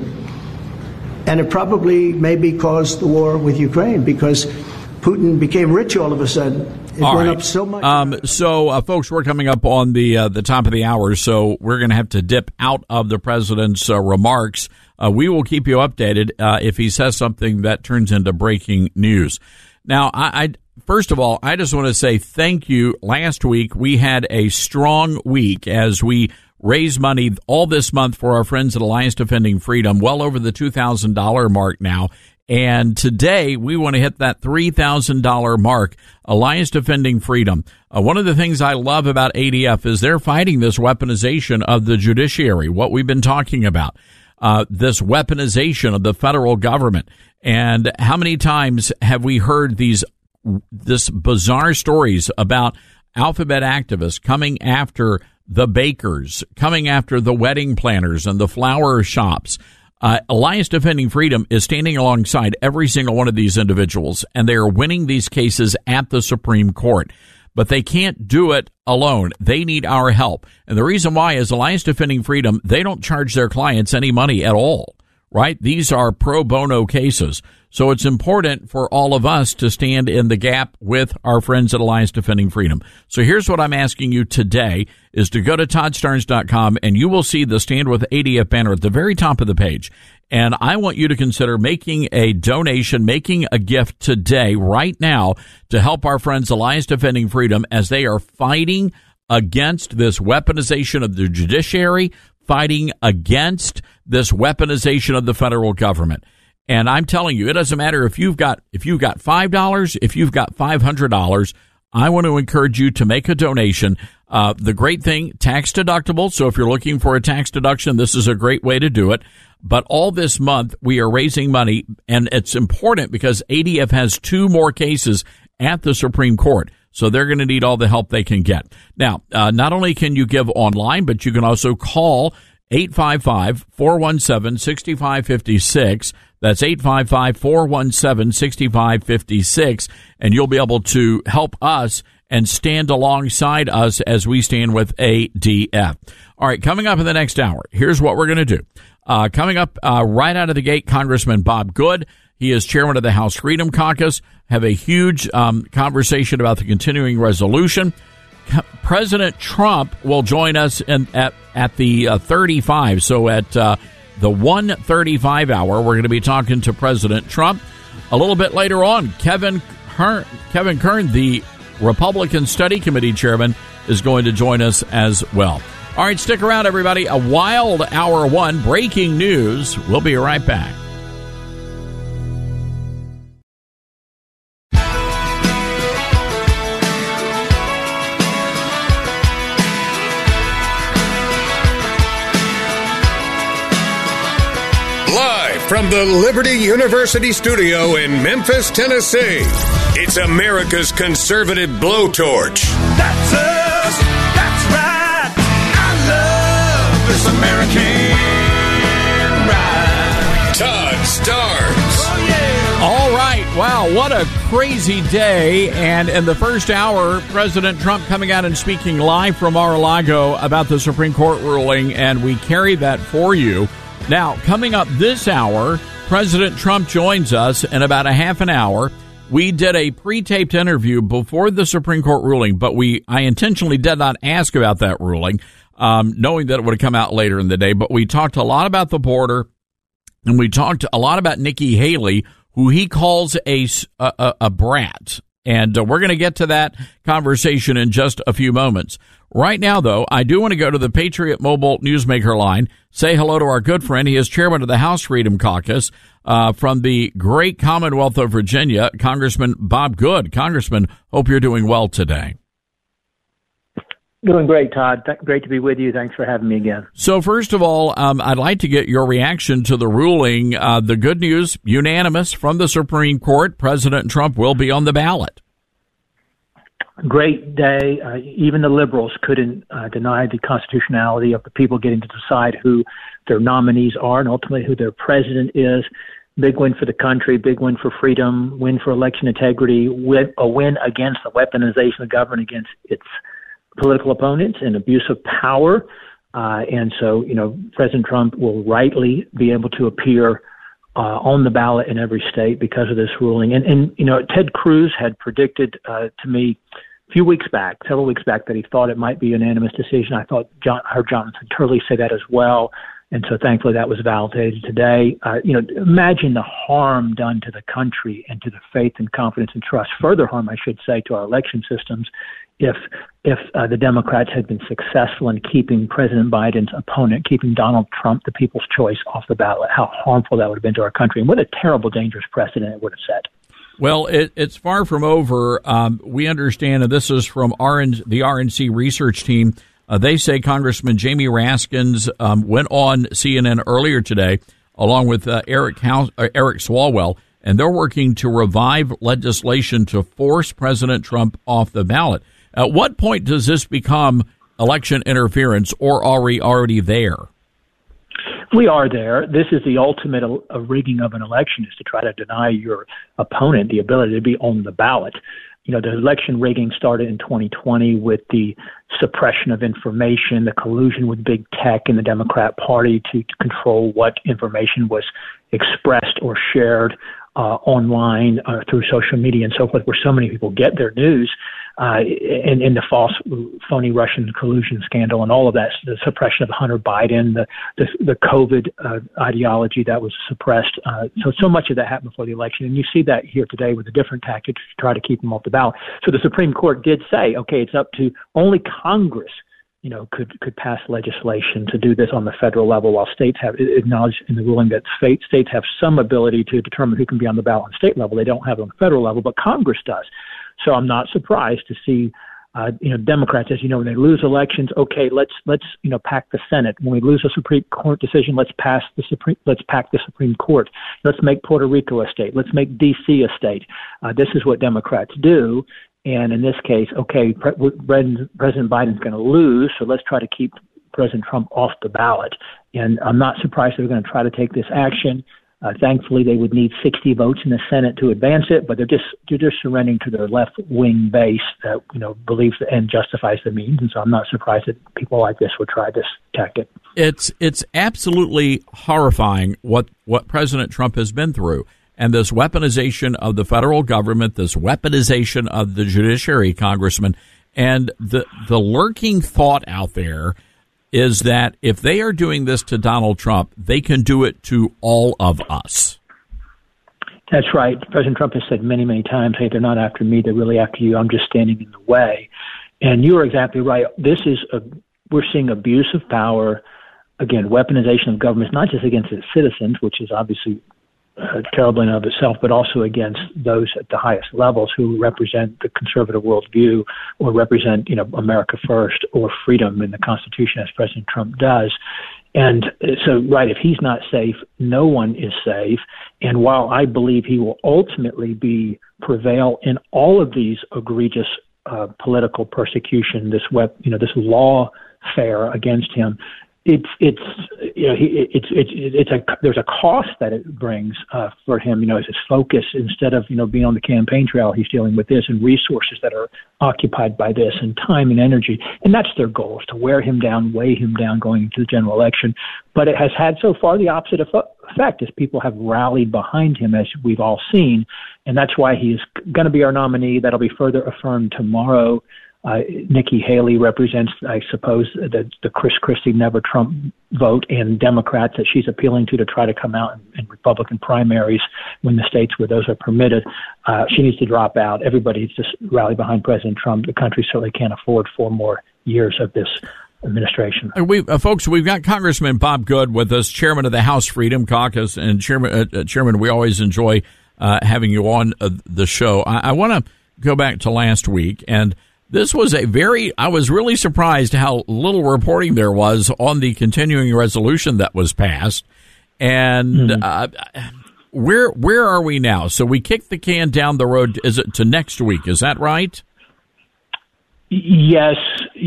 And it probably maybe caused the war with Ukraine because Putin became rich all of a sudden. It all went right. up so much. Um, so, uh, folks, we're coming up on the uh, the top of the hour, so we're going to have to dip out of the president's uh, remarks. Uh, we will keep you updated uh, if he says something that turns into breaking news. Now, I, I first of all, I just want to say thank you. Last week, we had a strong week as we raise money all this month for our friends at Alliance Defending Freedom, well over the two thousand dollars mark now. And today we want to hit that three thousand dollars mark. Alliance Defending Freedom. Uh, one of the things I love about A D F is they're fighting this weaponization of the judiciary, what we've been talking about, uh, this weaponization of the federal government. And how many times have we heard these, this bizarre stories about alphabet activists coming after the bakers, coming after the wedding planners and the flower shops? Uh, Alliance Defending Freedom is standing alongside every single one of these individuals, and they are winning these cases at the Supreme Court. But they can't do it alone. They need our help. And the reason why is Alliance Defending Freedom, they don't charge their clients any money at all, right? These are pro bono cases. So it's important for all of us to stand in the gap with our friends at Alliance Defending Freedom. So here's what I'm asking you today is to go to Todd Starnes dot com and you will see the Stand With A D F banner at the very top of the page. And I want you to consider making a donation, making a gift today, right now, to help our friends Alliance Defending Freedom as they are fighting against this weaponization of the judiciary, fighting against this weaponization of the federal government. And I'm telling you, it doesn't matter if you've got if you've got five dollars, if you've got five hundred dollars. I want to encourage you to make a donation. Uh, the great thing, tax deductible. So if you're looking for a tax deduction, this is a great way to do it. But all this month, we are raising money, and it's important because A D F has two more cases at the Supreme Court. So they're going to need all the help they can get. Now, uh, not only can you give online, but you can also call eight five five, four one seven, six five five six. That's eight five five, four one seven, six five five six, and you'll be able to help us and stand alongside us as we stand with A D F. All right, coming up in the next hour, here's what we're going to do. Uh, coming up uh, right out of the gate, Congressman Bob Good. He is chairman of the House Freedom Caucus. Have a huge um, conversation about the continuing resolution. President Trump will join us in, at, at the uh, thirty-five, so at uh, the one thirty-five hour, we're going to be talking to President Trump. A little bit later on, Kevin Kern, Kevin Kern, the Republican Study Committee chairman, is going to join us as well. All right, stick around, everybody. A wild hour one, breaking news. We'll be right back. From the Liberty University studio in Memphis, Tennessee, it's America's conservative blowtorch. That's us. That's right. I love this American ride. Todd Starnes. Oh, yeah. All right. Wow, what a crazy day. And in the first hour, President Trump coming out and speaking live from Mar-a-Lago about the Supreme Court ruling, and we carry that for you. Now, coming up this hour, President Trump joins us in about a half an hour. We did a pre-taped interview before the Supreme Court ruling, but we I intentionally did not ask about that ruling, um, knowing that it would have come out later in the day. But we talked a lot about the border, and we talked a lot about Nikki Haley, who he calls a, a, a brat. And uh, we're going to get to that conversation in just a few moments. Right now, though, I do want to go to the Patriot Mobile Newsmaker line, say hello to our good friend. He is chairman of the House Freedom Caucus uh, from the great Commonwealth of Virginia, Congressman Bob Good. Congressman, hope you're doing well today. Doing great, Todd. Th- great to be with you. Thanks for having me again. So first of all, um, I'd like to get your reaction to the ruling. Uh, the good news, unanimous from the Supreme Court, President Trump will be on the ballot. Great day. Uh, even the liberals couldn't uh, deny the constitutionality of the people getting to decide who their nominees are and ultimately who their president is. Big win for the country, big win for freedom, win for election integrity, win, a win against the weaponization of government against its political opponents and abuse of power. Uh, and so, you know, President Trump will rightly be able to appear uh, on the ballot in every state because of this ruling. And, and you know, Ted Cruz had predicted uh, to me a few weeks back, several weeks back, that he thought it might be a unanimous decision. I thought John, I heard Jonathan Turley say that as well. And so thankfully that was validated today. Uh, you know, imagine the harm done to the country and to the faith and confidence and trust, further harm, I should say, to our election systems if if uh, the Democrats had been successful in keeping President Biden's opponent, keeping Donald Trump, the people's choice, off the ballot. How harmful that would have been to our country, and what a terrible, dangerous precedent it would have set. Well, it, it's far from over. Um, we understand, and this is from R N, the R N C research team, uh, they say Congressman Jamie Raskins um, went on C N N earlier today, along with uh, Eric, House, uh, Eric Swalwell, and they're working to revive legislation to force President Trump off the ballot. At what point does this become election interference, or are we already there? We are there. This is the ultimate uh, rigging of an election, is to try to deny your opponent the ability to be on the ballot. You know, the election rigging started in twenty twenty with the suppression of information, the collusion with big tech and the Democrat Party to, to control what information was expressed or shared uh, online uh, through social media and so forth, where so many people get their news. Uh, and, and the false, phony Russian collusion scandal and all of that, the suppression of Hunter Biden, the the, the COVID uh, ideology that was suppressed. Uh, so, so much of that happened before the election. And you see that here today with a different tactic to try to keep them off the ballot. So the Supreme Court did say, okay, it's up to only Congress, you know, could, could pass legislation to do this on the federal level, while states have acknowledged in the ruling that state, states have some ability to determine who can be on the ballot on state level. They don't have it on the federal level, but Congress does. So I'm not surprised to see, uh, you know, Democrats, as you know, when they lose elections, okay, let's let's you know pack the Senate. When we lose a Supreme Court decision, let's pass the Supreme, let's pack the Supreme Court. Let's make Puerto Rico a state. Let's make D C a state. Uh, this is what Democrats do. And in this case, okay, Pre- President Biden's going to lose, so let's try to keep President Trump off the ballot. And I'm not surprised they're going to try to take this action. Uh, thankfully, they would need sixty votes in the Senate to advance it, but they're just they're just surrendering to their left wing base that you know believes the end justifies the means, and so I'm not surprised that people like this would try this tactic. It's it's absolutely horrifying what what President Trump has been through, and this weaponization of the federal government, this weaponization of the judiciary, Congressman, and the the lurking thought out there is that if they are doing this to Donald Trump, they can do it to all of us. That's right. President Trump has said many, many times, hey, they're not after me, they're really after you. I'm just standing in the way. And you are exactly right. This is a, we're seeing abuse of power, again, weaponization of government, not just against its citizens, which is obviously uh, terrible in and of itself, but also against those at the highest levels who represent the conservative worldview or represent, you know, America first or freedom in the Constitution, as President Trump does. And so, right, if he's not safe, no one is safe. And while I believe he will ultimately be prevail in all of these egregious uh, political persecution, this web, you know, this lawfare against him, It's it's you know he, it's it's it's a there's a cost that it brings uh, for him. You know, as his focus, instead of you know being on the campaign trail, he's dealing with this and resources that are occupied by this and time and energy, and that's their goal, is to wear him down, weigh him down going into the general election. But it has had so far the opposite effect, as people have rallied behind him, as we've all seen, and that's why he's going to be our nominee. That'll be further affirmed tomorrow. Uh, Nikki Haley represents, I suppose, the, the Chris Christie Never Trump vote and Democrats that she's appealing to to try to come out in, in Republican primaries when the states where those are permitted. Uh, she needs to drop out. Everybody's just rally behind President Trump. The country certainly can't afford four more years of this administration. We, uh, folks, we've got Congressman Bob Good with us, chairman of the House Freedom Caucus, and chairman, uh, chairman. We always enjoy uh, having you on uh, the show. I, I want to go back to last week, and this was a very, I was really surprised how little reporting there was on the continuing resolution that was passed. And mm-hmm. uh, where where are we now? So we kicked the can down the road, is it to next week? Is that right? Yes.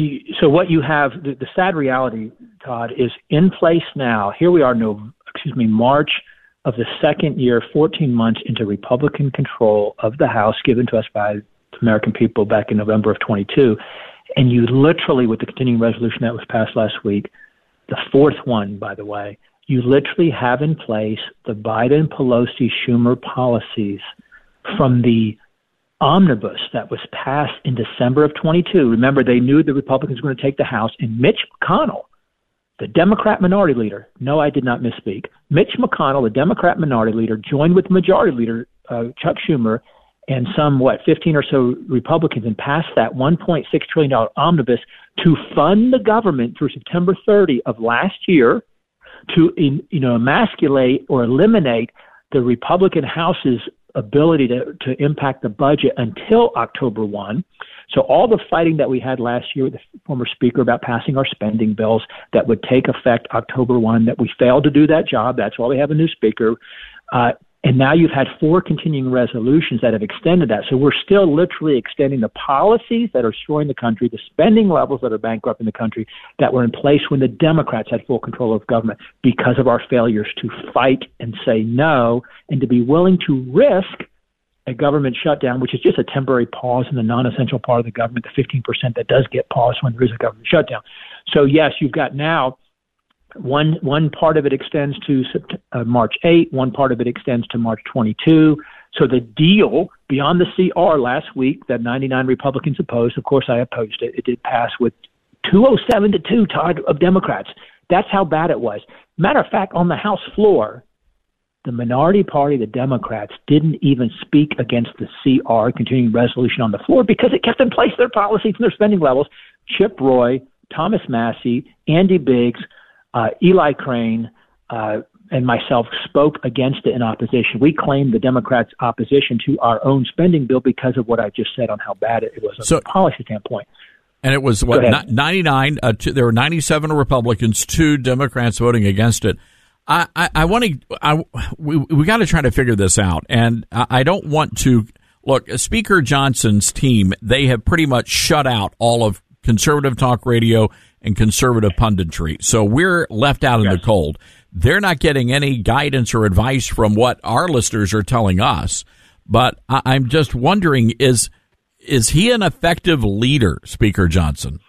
So what you have, the, the sad reality, Todd, is in place now. Here we are, no, excuse me, March of the second year, fourteen months into Republican control of the House given to us by American people back in November of twenty-two, and you literally, with the continuing resolution that was passed last week, the fourth one, by the way, you literally have in place the Biden, Pelosi, Schumer policies from the omnibus that was passed in December of twenty-two. Remember, they knew the Republicans were going to take the House, and Mitch McConnell, the Democrat minority leader, no, I did not misspeak, Mitch McConnell, the Democrat minority leader, joined with majority leader uh, Chuck Schumer and some, what, fifteen or so Republicans, and passed that one point six trillion dollars omnibus to fund the government through September thirtieth of last year to, in, you know, emasculate or eliminate the Republican House's ability to, to impact the budget until October first. So all the fighting that we had last year with the former speaker about passing our spending bills that would take effect October first, that we failed to do that job. That's why we have a new speaker. Uh, And now you've had four continuing resolutions that have extended that. So we're still literally extending the policies that are destroying the country, the spending levels that are bankrupting the country that were in place when the Democrats had full control of government because of our failures to fight and say no and to be willing to risk a government shutdown, which is just a temporary pause in the non-essential part of the government, the fifteen percent that does get paused when there is a government shutdown. So, yes, you've got now One one part of it extends to uh, March eighth. One part of it extends to March twenty-second. So the deal beyond the C R last week that ninety-nine Republicans opposed, of course I opposed it. It did pass with two oh seven to two, Todd, of Democrats. That's how bad it was. Matter of fact, on the House floor, the minority party, the Democrats, didn't even speak against the C R, continuing resolution on the floor, because it kept in place their policies and their spending levels. Chip Roy, Thomas Massie, Andy Biggs, Uh, Eli Crane uh, and myself spoke against it in opposition. We claimed the Democrats' opposition to our own spending bill because of what I just said on how bad it was so, from a policy standpoint. And it was, what, ninety-nine, uh, two, there were ninety-seven Republicans, two Democrats voting against it. I, I, I want to, I, we, we got to try to figure this out. And I, I don't want to, look, Speaker Johnson's team, they have pretty much shut out all of conservative talk radio and conservative punditry. So we're left out in yes. the cold. They're not getting any guidance or advice from what our listeners are telling us. But I- I'm just wondering, is is he an effective leader, Speaker Johnson?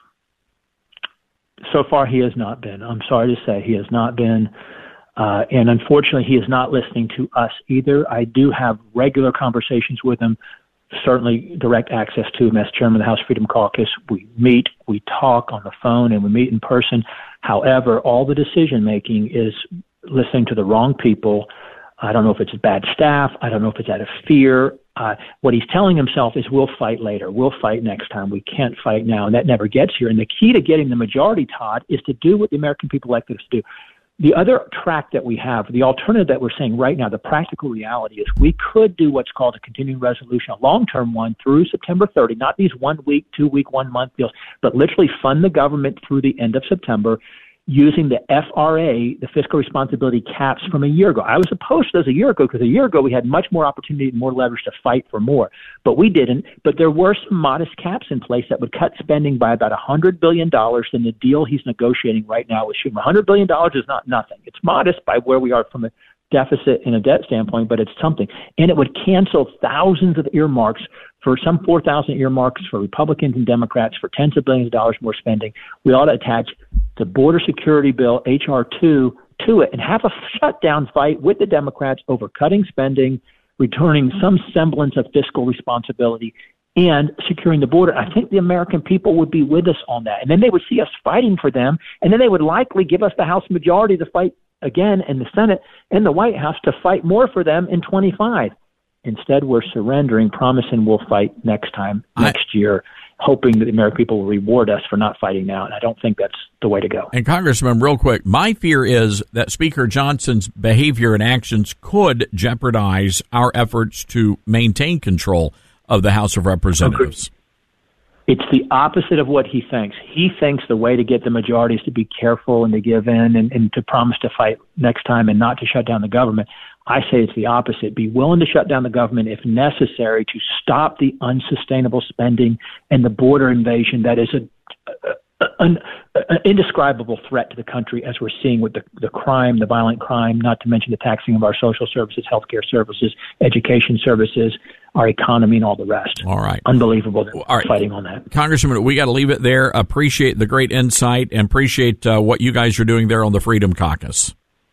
So far, he has not been. I'm sorry to say he has not been. Uh, and unfortunately, he is not listening to us either. I do have regular conversations with him, certainly direct access to him as chairman of the House Freedom Caucus. We meet, we talk on the phone, and we meet in person. However, all the decision-making is listening to the wrong people. I don't know if it's bad staff. I don't know if it's out of fear. Uh, what he's telling himself is we'll fight later. We'll fight next time. We can't fight now, and that never gets here. And the key to getting the majority, Todd, is to do what the American people elected us to do. The other track that we have, the alternative that we're saying right now, the practical reality is we could do what's called a continuing resolution, a long-term one through September thirtieth, not these one-week, two-week, one-month deals, but literally fund the government through the end of September using the F R A, the fiscal responsibility caps from a year ago. I was opposed to those a year ago because a year ago we had much more opportunity and more leverage to fight for more, but we didn't. But there were some modest caps in place that would cut spending by about one hundred billion dollars in the deal he's negotiating right now with Schumer. one hundred billion dollars is not nothing. It's modest by where we are from a deficit and a debt standpoint, but it's something. And it would cancel thousands of earmarks for some four thousand earmarks for Republicans and Democrats for tens of billions of dollars more spending. We ought to attach the border security bill, H R two, to it and have a shutdown fight with the Democrats over cutting spending, returning some semblance of fiscal responsibility, and securing the border. I think the American people would be with us on that. And then they would see us fighting for them, and then they would likely give us the House majority to fight again in the Senate and the White House to fight more for them in twenty-five. Instead, we're surrendering, promising we'll fight next time, next I, year, hoping that the American people will reward us for not fighting now. And I don't think that's the way to go. And Congressman, real quick, my fear is that Speaker Johnson's behavior and actions could jeopardize our efforts to maintain control of the House of Representatives. It's the opposite of what he thinks. He thinks the way to get the majority is to be careful and to give in and, and to promise to fight next time and not to shut down the government. I say it's the opposite. Be willing to shut down the government if necessary to stop the unsustainable spending and the border invasion that is a, a, an, an indescribable threat to the country, as we're seeing with the, the crime, the violent crime, not to mention the taxing of our social services, healthcare services, education services, our economy, and all the rest. All right. Unbelievable that we're all right. fighting on that. Congressman, we got to leave it there. Appreciate the great insight and appreciate uh, what you guys are doing there on the Freedom Caucus.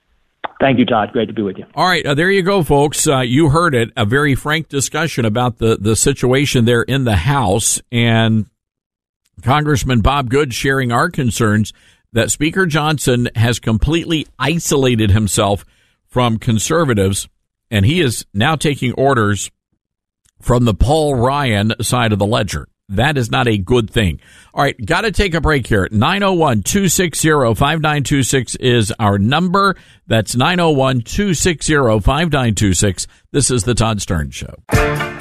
Thank you, Todd. Great to be with you. All right. Uh, there you go, folks. Uh, you heard it. A very frank discussion about the, the situation there in the House, and Congressman Bob Good sharing our concerns that Speaker Johnson has completely isolated himself from conservatives, and he is now taking orders from the Paul Ryan side of the ledger. That is not a good thing. All right, got to take a break here. nine oh one, two six zero, five nine two six is our number. That's nine oh one, two six zero, five nine two six. This is the Todd Stern Show. All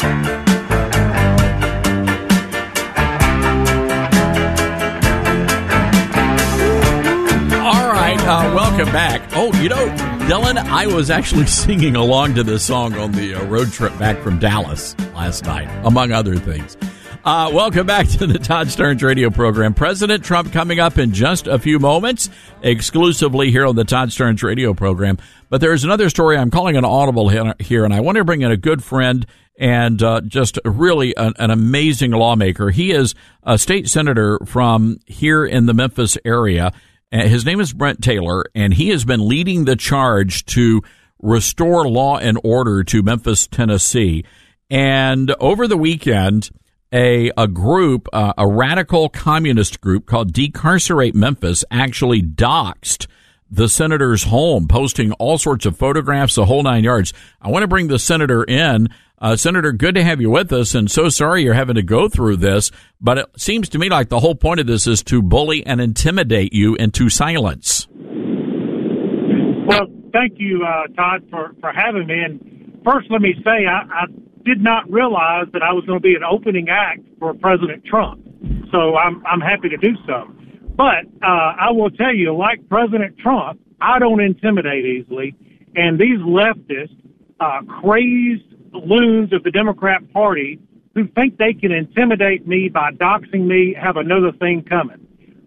right, uh, welcome back. Oh, you know, Dylan, I was actually singing along to this song on the uh, road trip back from Dallas last night, among other things. Uh, welcome back to the Todd Stern radio program. President Trump coming up in just a few moments, exclusively here on the Todd Stern radio program. But there's another story. I'm calling an audible here, and I want to bring in a good friend and uh, just really an, an amazing lawmaker. He is a state senator from here in the Memphis area. His name is Brent Taylor, and he has been leading the charge to restore law and order to Memphis, Tennessee. And over the weekend, A, a group, uh, a radical communist group called Decarcerate Memphis actually doxed the senator's home, posting all sorts of photographs, the whole nine yards. I want to bring the senator in. Uh, Senator, good to have you with us, and so sorry you're having to go through this, but it seems to me like the whole point of this is to bully and intimidate you into silence. Well, thank you, uh, Todd, for, for having me. And first, let me say I, I did not realize that I was going to be an opening act for President Trump. So I'm I'm happy to do so. But uh, I will tell you, like President Trump, I don't intimidate easily. And these leftists, uh, crazed loons of the Democrat Party who think they can intimidate me by doxing me have another thing coming.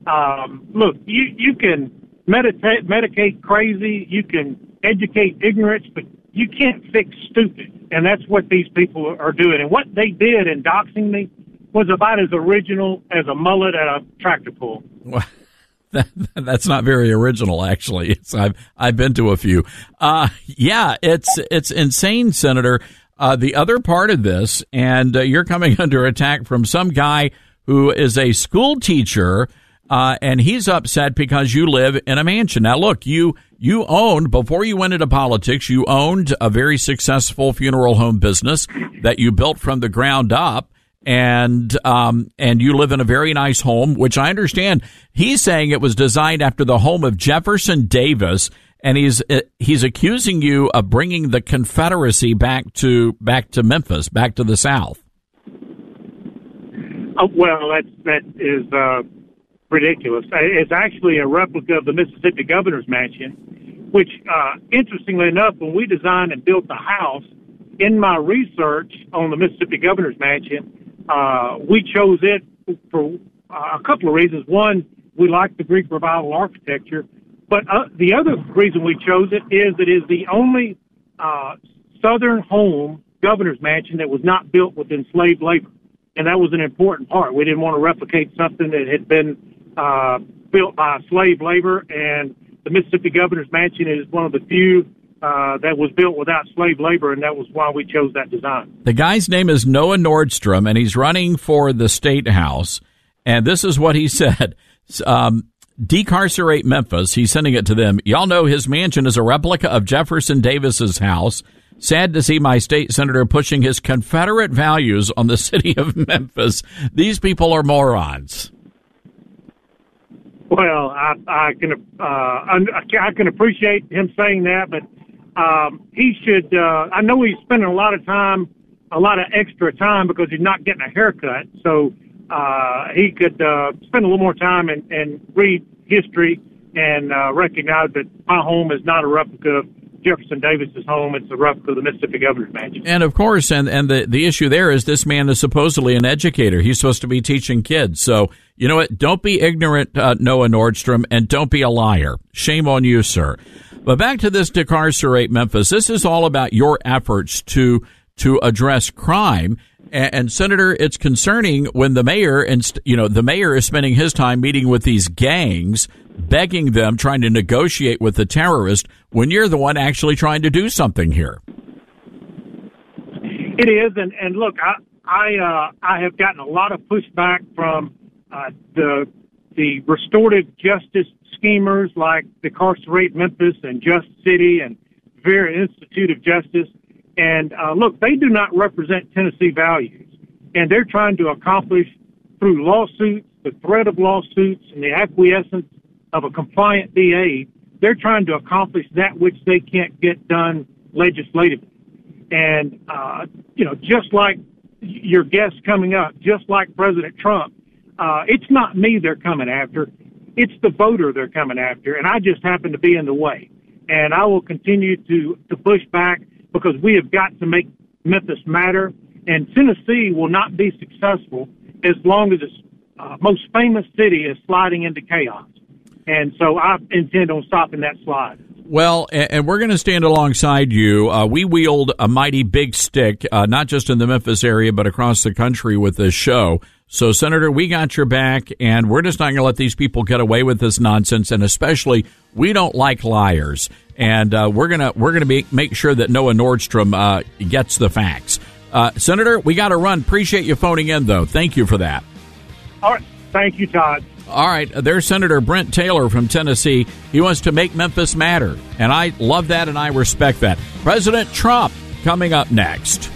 Um, look, you, you can meditate, medicate crazy, you can educate ignorance, but you can't fix stupid. And that's what these people are doing. And what they did in doxing me was about as original as a mullet at a tractor pull. Well, that, that's not very original, actually. It's, I've I've been to a few. Uh, yeah, it's it's insane, Senator. Uh, the other part of this, and uh, you're coming under attack from some guy who is a school teacher, uh, and he's upset because you live in a mansion. Now, look, you you owned, before you went into politics, you owned a very successful funeral home business that you built from the ground up. And um, and you live in a very nice home, which I understand. He's saying it was designed after the home of Jefferson Davis, and he's he's accusing you of bringing the Confederacy back to back to Memphis, back to the South. Oh, well, that that is uh, ridiculous. It's actually a replica of the Mississippi Governor's Mansion, which, uh, interestingly enough, when we designed and built the house, in my research on the Mississippi Governor's Mansion, Uh, we chose it for uh, a couple of reasons. One, we like the Greek Revival architecture, but uh, the other reason we chose it is it is the only uh, Southern home governor's mansion that was not built with enslaved labor, and that was an important part. We didn't want to replicate something that had been uh, built by slave labor, and the Mississippi Governor's Mansion is one of the few Uh, that was built without slave labor, and that was why we chose that design. The guy's name is Noah Nordstrom, and he's running for the State House, and this is what he said. Um, decarcerate Memphis. He's sending it to them. Y'all know his mansion is a replica of Jefferson Davis's house. Sad to see my state senator pushing his Confederate values on the city of Memphis. These people are morons. Well, I, I can uh, I can appreciate him saying that, but um, he should. Uh, I know he's spending a lot of time, a lot of extra time because he's not getting a haircut. So uh, he could uh, spend a little more time and, and read history and uh, recognize that my home is not a replica of Jefferson Davis's home. It's a replica of the Mississippi Governor's Mansion. And of course, and, and the, the issue there is this man is supposedly an educator. He's supposed to be teaching kids. So, you know what? Don't be ignorant, uh, Noah Nordstrom, and don't be a liar. Shame on you, sir. But back to this decarcerate Memphis. This is all about your efforts to to address crime. And, and Senator, it's concerning when the mayor and you know the mayor is spending his time meeting with these gangs, begging them, trying to negotiate with the terrorist, when you're the one actually trying to do something here. It is, and, and look, I I, uh, I have gotten a lot of pushback from uh, the the restorative justice schemers like Decarcerate Memphis and Just City and Vera Institute of Justice. And uh, look, they do not represent Tennessee values, and they're trying to accomplish through lawsuits, the threat of lawsuits, and the acquiescence of a compliant D A, they're trying to accomplish that which they can't get done legislatively. And, uh, you know, just like your guest coming up, just like President Trump, uh, it's not me they're coming after. It's the voter they're coming after, and I just happen to be in the way. And I will continue to, to push back because we have got to make Memphis matter, and Tennessee will not be successful as long as its uh, most famous city is sliding into chaos. And so I intend on stopping that slide. Well, and we're going to stand alongside you. Uh, we wield a mighty big stick, uh, not just in the Memphis area, but across the country with this show. So, Senator, we got your back, and we're just not going to let these people get away with this nonsense. And especially, we don't like liars. And uh, we're gonna we're gonna make make sure that Noah Nordstrom uh, gets the facts. Uh, Senator, we got to run. Appreciate you phoning in, though. Thank you for that. All right. Thank you, Todd. All right, there's Senator Brent Taylor from Tennessee. He wants to make Memphis matter, and I love that and I respect that. President Trump coming up next.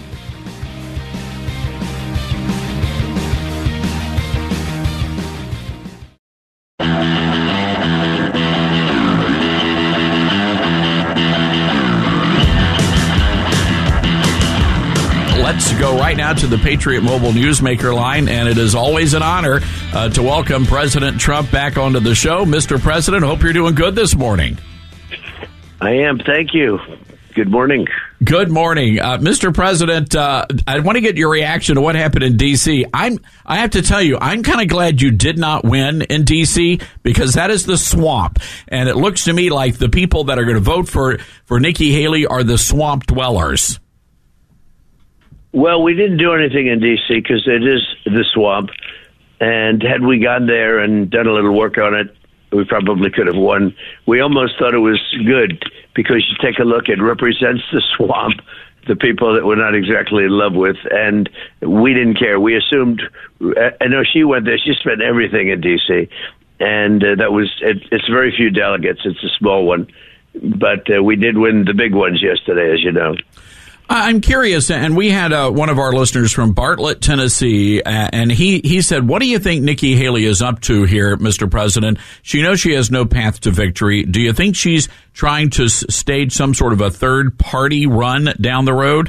Let's go right now to the Patriot Mobile Newsmaker line, and it is always an honor uh, to welcome President Trump back onto the show. Mister President, hope you're doing good this morning. I am. Thank you. Good morning. Good morning, uh, Mister President. Uh, I want to get your reaction to what happened in D C. I'm, I have to tell you, I'm kind of glad you did not win in D C because that is the swamp, and it looks to me like the people that are going to vote for for Nikki Haley are the swamp dwellers. Well, we didn't do anything in D C because it is the swamp, and had we gone there and done a little work on it, we probably could have won. We almost thought it was good because you take a look, it represents the swamp, the people that we're not exactly in love with, and we didn't care. We assumed, I know she went there, she spent everything in D C, and uh, that was, it, it's very few delegates, it's a small one, but uh, we did win the big ones yesterday, as you know. I'm curious, and we had uh, one of our listeners from Bartlett, Tennessee, uh, and he, he said, what do you think Nikki Haley is up to here, Mister President? She knows she has no path to victory. Do you think she's trying to s- stage some sort of a third-party run down the road?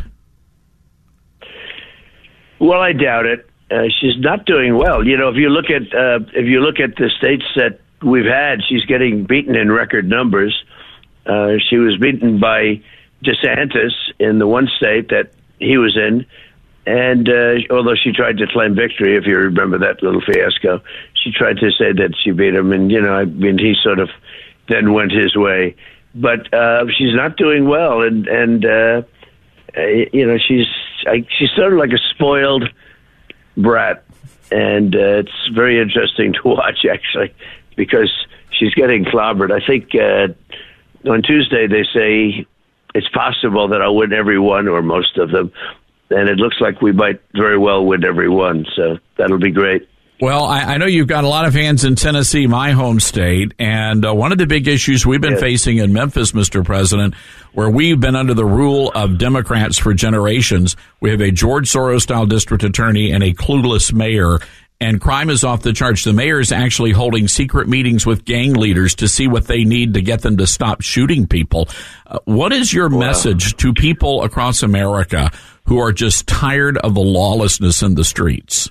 Well, I doubt it. Uh, she's not doing well. You know, if you look at uh, if you look at the states that we've had, she's getting beaten in record numbers. Uh, she was beaten by DeSantis in the one state that he was in, and uh, although she tried to claim victory, if you remember that little fiasco, she tried to say that she beat him, and you know, I mean, he sort of then went his way. But uh, she's not doing well, and and uh, you know, she's I, she's sort of like a spoiled brat, and uh, it's very interesting to watch actually because she's getting clobbered. I think uh, on Tuesday they say it's possible that I'll win every one or most of them, and it looks like we might very well win every one, so that'll be great. Well, I, I know you've got a lot of fans in Tennessee, my home state, and uh, one of the big issues we've been yes. facing in Memphis, Mister President, where we've been under the rule of Democrats for generations, we have a George Soros-style district attorney and a clueless mayor, and crime is off the charts. The mayor is actually holding secret meetings with gang leaders to see what they need to get them to stop shooting people. Uh, what is your wow. message to people across America who are just tired of the lawlessness in the streets?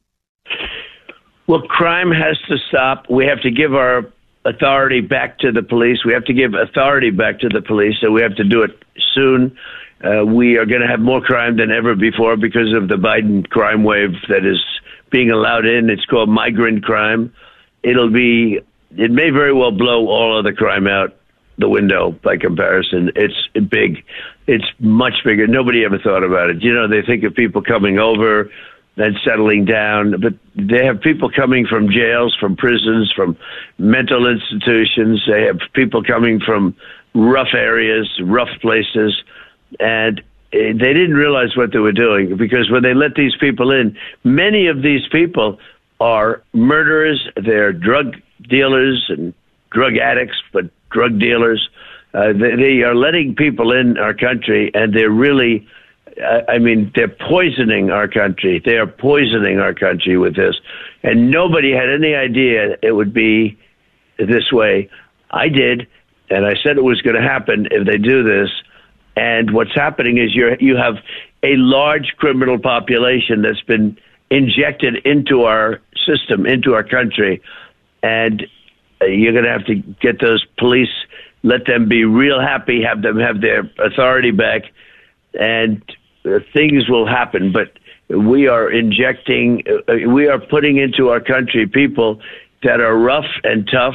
Well, crime has to stop. We have to give our authority back to the police. We have to give authority back to the police, so we have to do it soon. Uh, we are going to have more crime than ever before because of the Biden crime wave that is being allowed in. It's called migrant crime. It'll be, it may very well blow all other crime out the window by comparison. It's big. It's much bigger. Nobody ever thought about it. You know, they think of people coming over and settling down, but they have people coming from jails, from prisons, from mental institutions. They have people coming from rough areas, rough places, and they didn't realize what they were doing because when they let these people in, many of these people are murderers, they're drug dealers and drug addicts, but drug dealers. Uh, they, they are letting people in our country, and they're really, uh, I mean, they're poisoning our country. They are poisoning our country with this. And nobody had any idea it would be this way. I did, and I said it was going to happen if they do this. And what's happening is you you have a large criminal population that's been injected into our system, into our country, and you're going to have to get those police, let them be real happy, have them have their authority back, and uh, things will happen. But we are injecting, uh, we are putting into our country people that are rough and tough,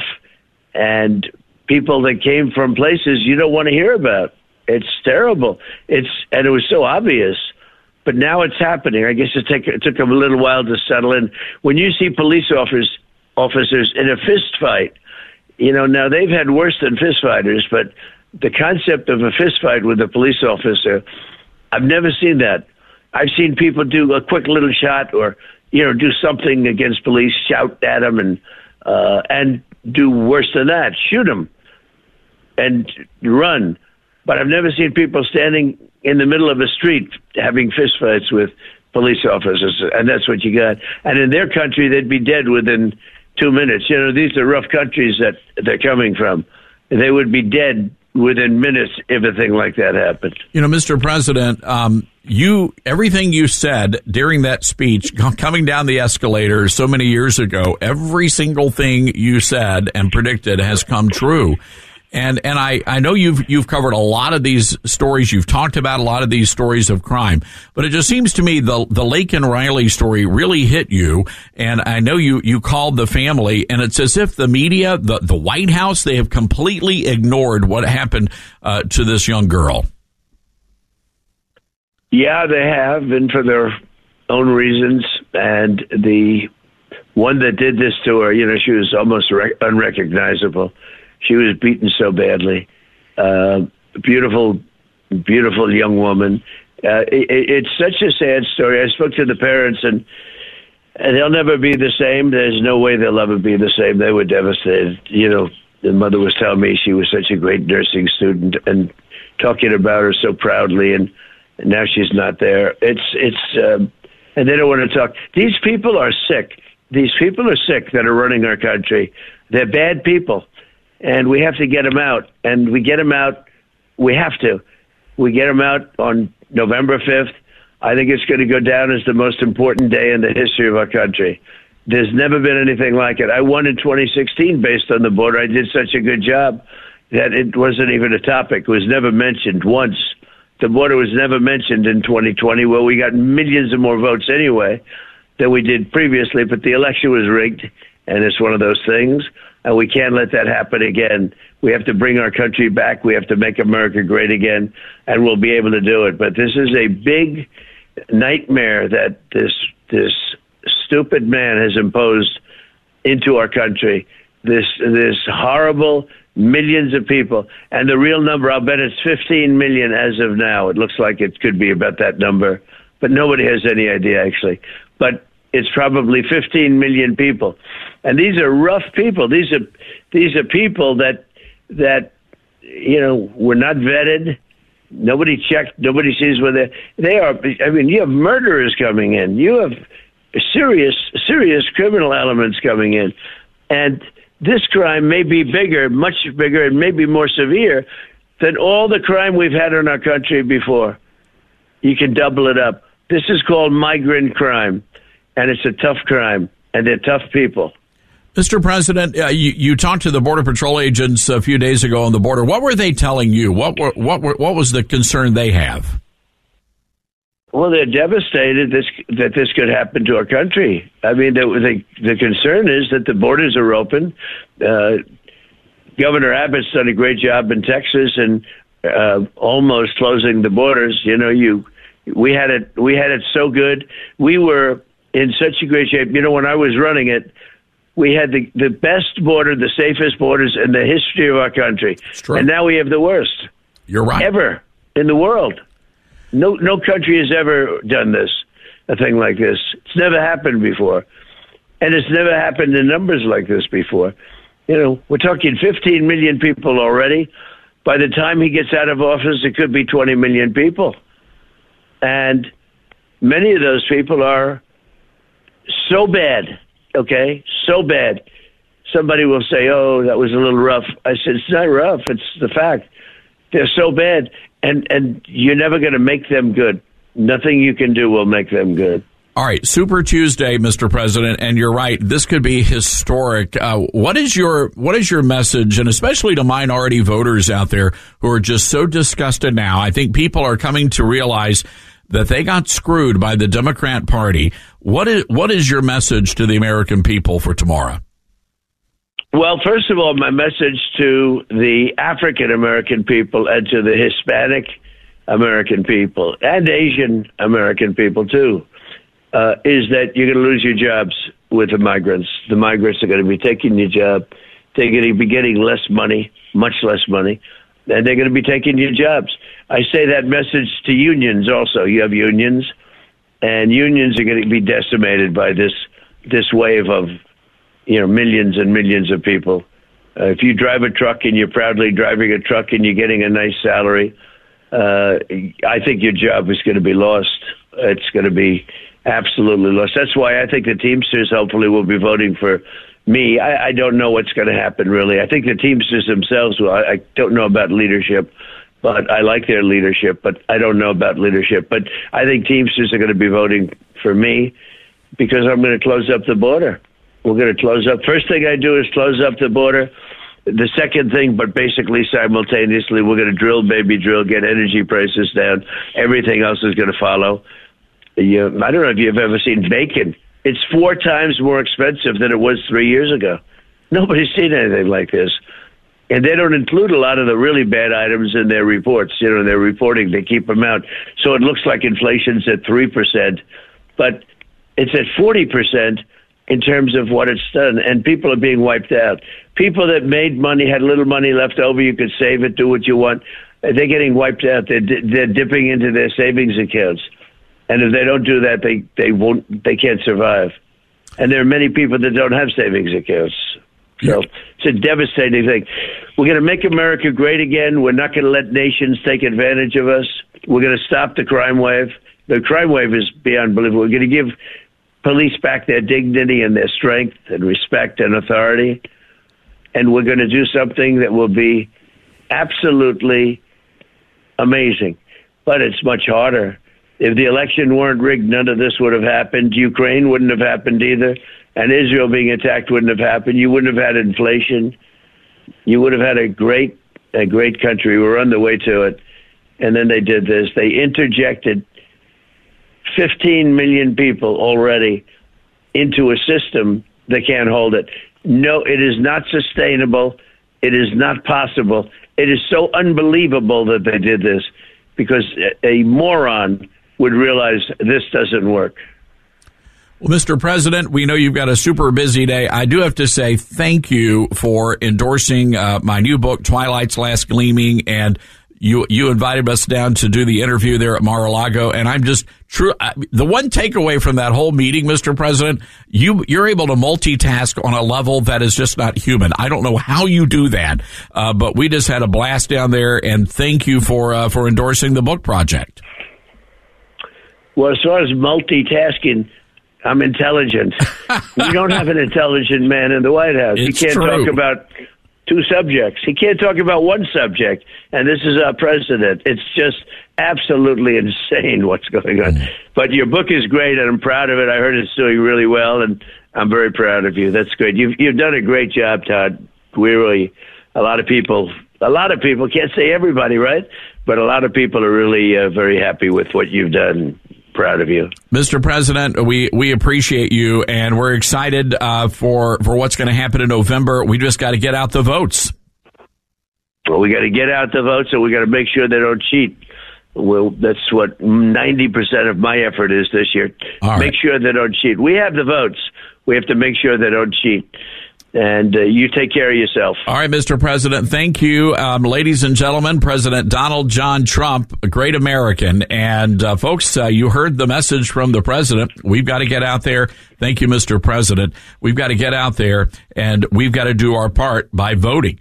and people that came from places you don't want to hear about. It's terrible. It's and it was so obvious, but now it's happening. I guess it, take, it took them a little while to settle in. When you see police officers officers in a fist fight, you know, now they've had worse than fist fighters, but the concept of a fist fight with a police officer, I've never seen that. I've seen people do a quick little shot or, you know, do something against police, shout at them, and uh, and do worse than that, shoot them and run. But I've never seen people standing in the middle of a street having fistfights with police officers, and that's what you got. And in their country, they'd be dead within two minutes. You know, these are rough countries that they're coming from. They would be dead within minutes if a thing like that happened. You know, Mister President, um, you everything you said during that speech, coming down the escalator so many years ago, every single thing you said and predicted has come true. And and I, I know you've you've covered a lot of these stories. You've talked about a lot of these stories of crime, but it just seems to me the the Laken Riley story really hit you. And I know you you called the family, and it's as if the media, the the White House, they have completely ignored what happened uh, to this young girl. Yeah, they have, and for their own reasons. And the one that did this to her, you know, she was almost rec- unrecognizable. She was beaten so badly. Uh, beautiful, beautiful young woman. Uh, it, it's such a sad story. I spoke to the parents, and, and they'll never be the same. There's no way they'll ever be the same. They were devastated. You know, the mother was telling me she was such a great nursing student and talking about her so proudly, and, and now she's not there. It's, it's, uh, and they don't want to talk. These people are sick. These people are sick that are running our country. They're bad people. And we have to get them out. And we get them out, we have to. We get them out on November fifth. I think it's going to go down as the most important day in the history of our country. There's never been anything like it. I won in twenty sixteen based on the border. I did such a good job that it wasn't even a topic. It was never mentioned once. The border was never mentioned in twenty twenty, where we got millions of more votes anyway than we did previously. But the election was rigged, and it's one of those things. And we can't let that happen again. We have to bring our country back. We have to make America great again, and we'll be able to do it. But this is a big nightmare that this this stupid man has imposed into our country. This this horrible millions of people. And the real number, I'll bet it's fifteen million as of now. It looks like it could be about that number, but nobody has any idea, actually. But it's probably fifteen million people. And these are rough people. These are these are people that that you know were not vetted. Nobody checked. Nobody sees where they they are. I mean, you have murderers coming in. You have serious serious criminal elements coming in, and this crime may be bigger, much bigger, and maybe more severe than all the crime we've had in our country before. You can double it up. This is called migrant crime, and it's a tough crime, and they're tough people. Mister President, uh, you, you talked to the Border Patrol agents a few days ago on the border. What were they telling you? What were, what were, what was the concern they have? Well, they're devastated this, that this could happen to our country. I mean, the, the, the concern is that the borders are open. Uh, Governor Abbott's done a great job in Texas and uh, almost closing the borders. You know, you we had it we had it so good. We were in such a great shape. You know, when I was running it, we had the, the best border, the safest borders in the history of our country. And now we have the worst. You're right. Ever in the world. No no country has ever done this, a thing like this. It's never happened before. And it's never happened in numbers like this before. You know, we're talking fifteen million people already. By the time he gets out of office, it could be twenty million people. And many of those people are so bad, okay, so bad. Somebody will say, oh, that was a little rough. I said, it's not rough. It's the fact. They're so bad. And and you're never going to make them good. Nothing you can do will make them good. All right, Super Tuesday, Mister President, and you're right. This could be historic. Uh, what is your what is your message, and especially to minority voters out there who are just so disgusted now? I think people are coming to realize that they got screwed by the Democrat Party. What is what is your message to the American people for tomorrow? Well, first of all, my message to the African American people and to the Hispanic American people and Asian American people, too, uh, is that you're going to lose your jobs with the migrants. The migrants are going to be taking your job. They're going to be getting less money, much less money, and they're going to be taking your jobs. I say that message to unions also. You have unions, and unions are going to be decimated by this this wave of you know, millions and millions of people. Uh, if you drive a truck and you're proudly driving a truck and you're getting a nice salary, uh, I think your job is going to be lost. It's going to be absolutely lost. That's why I think the Teamsters hopefully will be voting for me. I, I don't know what's going to happen, really. I think the Teamsters themselves will. I, I don't know about leadership, but I like their leadership, but I don't know about leadership. But I think Teamsters are going to be voting for me because I'm going to close up the border. We're going to close up. First thing I do is close up the border. the second thing, but basically simultaneously, we're going to drill, baby, drill, get energy prices down. Everything else is going to follow. You, I don't know if you've ever seen bacon. It's four times more expensive than it was three years ago. Nobody's seen anything like this. And they don't include a lot of the really bad items in their reports. You know, their reporting, they keep them out. So it looks like inflation's at three percent, but it's at forty percent in terms of what it's done. And people are being wiped out. People that made money, had little money left over, you could save it, do what you want. They're getting wiped out. They're, they're dipping into their savings accounts. And if they don't do that, they, they won't, they can't survive. And there are many people that don't have savings accounts. So it's a devastating thing. We're going to make America great again. We're not going to let nations take advantage of us. We're going to stop the crime wave. The crime wave is beyond belief. We're going to give police back their dignity and their strength and respect and authority. And we're going to do something that will be absolutely amazing. But it's much harder. If the election weren't rigged, none of this would have happened. Ukraine wouldn't have happened either. And Israel being attacked wouldn't have happened. You wouldn't have had inflation. You would have had a great, a great country. We're on the way to it. And then they did this. They interjected fifteen million people already into a system that can't hold it. No, it is not sustainable. It is not possible. It is so unbelievable that they did this, because a moron would realize this doesn't work. Well, Mister President, we know you've got a super busy day. I do have to say thank you for endorsing uh, my new book, Twilight's Last Gleaming, and you you invited us down to do the interview there at Mar-a-Lago, and I'm just true. I, the one takeaway from that whole meeting, Mister President, you you're able to multitask on a level that is just not human. I don't know how you do that, uh, but we just had a blast down there, and thank you for uh, for endorsing the book project. Well, as far as multitasking, I'm intelligent. We don't have an intelligent man in the White House. It's he can't true. talk about two subjects. He can't talk about one subject, and this is our president. It's just absolutely insane what's going on. Mm. But your book is great, and I'm proud of it. I heard it's doing really well, and I'm very proud of you. That's great. You've you've done a great job, Todd. We really, a lot of people, a lot of people, can't say everybody, right? But a lot of people are really uh, very happy with what you've done. Proud of you, Mister President. We we appreciate you, and we're excited uh, for for what's going to happen in November. We just got to get out the votes. Well, we got to get out the votes, and we got to make sure they don't cheat. Well, that's what ninety percent of my effort is this year. All make right. sure they don't cheat. We have the votes. We have to make sure they don't cheat. And uh, you take care of yourself. All right, Mister President, thank you. Um, ladies and gentlemen, President Donald John Trump, a great American. And, uh, folks, uh, you heard the message from the president. We've got to get out there. Thank you, Mister President. We've got to get out there, and we've got to do our part by voting.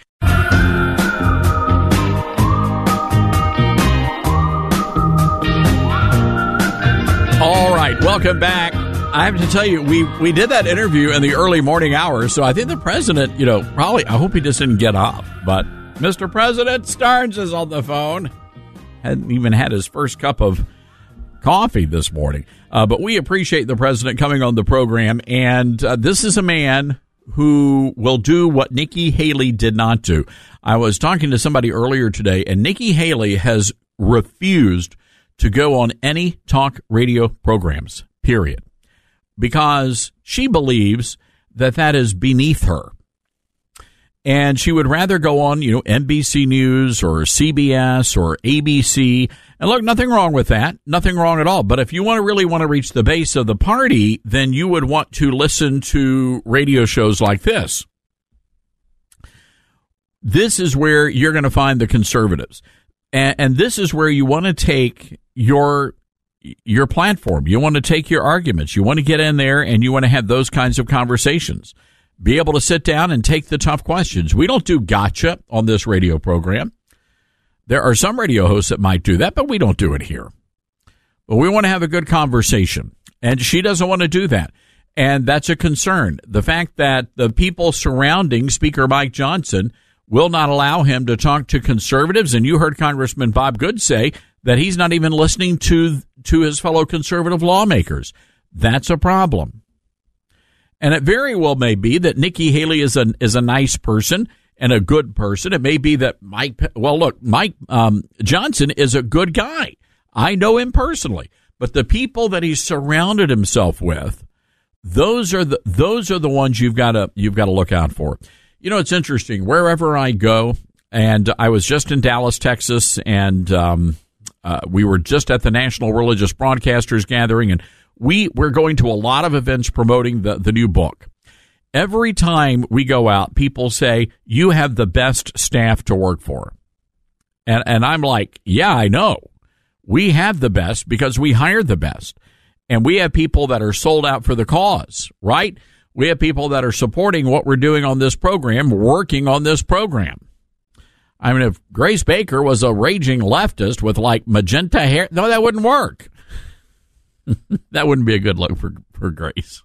All right, welcome back. I have to tell you, we, we did that interview in the early morning hours, so I think the president, you know, probably, I hope he just didn't get up. But Mister President Starnes is on the phone. Hadn't even had his first cup of coffee this morning. Uh, but we appreciate the president coming on the program. And uh, this is a man who will do what Nikki Haley did not do. I was talking to somebody earlier today, and Nikki Haley has refused to go on any talk radio programs, period. Because she believes that that is beneath her. And she would rather go on, you know, N B C News or C B S or A B C. And look, nothing wrong with that. Nothing wrong at all. But if you want to really want to reach the base of the party, then you would want to listen to radio shows like this. This is where you're going to find the conservatives. And, and this is where you want to take your your platform. You want to take your arguments. You want to get in there and you want to have those kinds of conversations. Be able to sit down and take the tough questions. We don't do gotcha on this radio program. There are some radio hosts that might do that, but we don't do it here. But we want to have a good conversation. And she doesn't want to do that. And that's a concern. The fact that the people surrounding Speaker Mike Johnson will not allow him to talk to conservatives. And you heard Congressman Bob Good say that he's not even listening to to his fellow conservative lawmakers. That's a problem. And it very well may be that Nikki Haley is a, is a nice person and a good person. It may be that Mike, well, look, Mike um, Johnson is a good guy. I know him personally. But the people that he's surrounded himself with, those are the those are the ones you've got to you've got to look out for. You know, it's interesting. Wherever I go, and I was just in Dallas, Texas, and um, uh, we were just at the National Religious Broadcasters Gathering, and we we're going to a lot of events promoting the the new book. Every time we go out, people say, "You have the best staff to work for," and and I'm like, "Yeah, I know. We have the best because we hired the best." And we have people that are sold out for the cause, right? We have people that are supporting what we're doing on this program, working on this program. I mean, if Grace Baker was a raging leftist with like magenta hair, no, that wouldn't work. That wouldn't be a good look for, for Grace.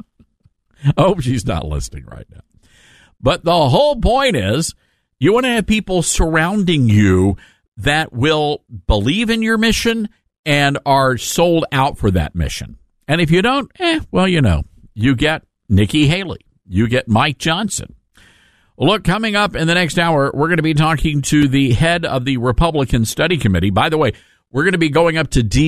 I hope she's not listening right now. But the whole point is you want to have people surrounding you that will believe in your mission and are sold out for that mission. And if you don't, eh, well, you know, you get Nikki Haley. You get Mike Johnson. Well, look, coming up in the next hour, we're going to be talking to the head of the Republican Study Committee. By the way, we're going to be going up to D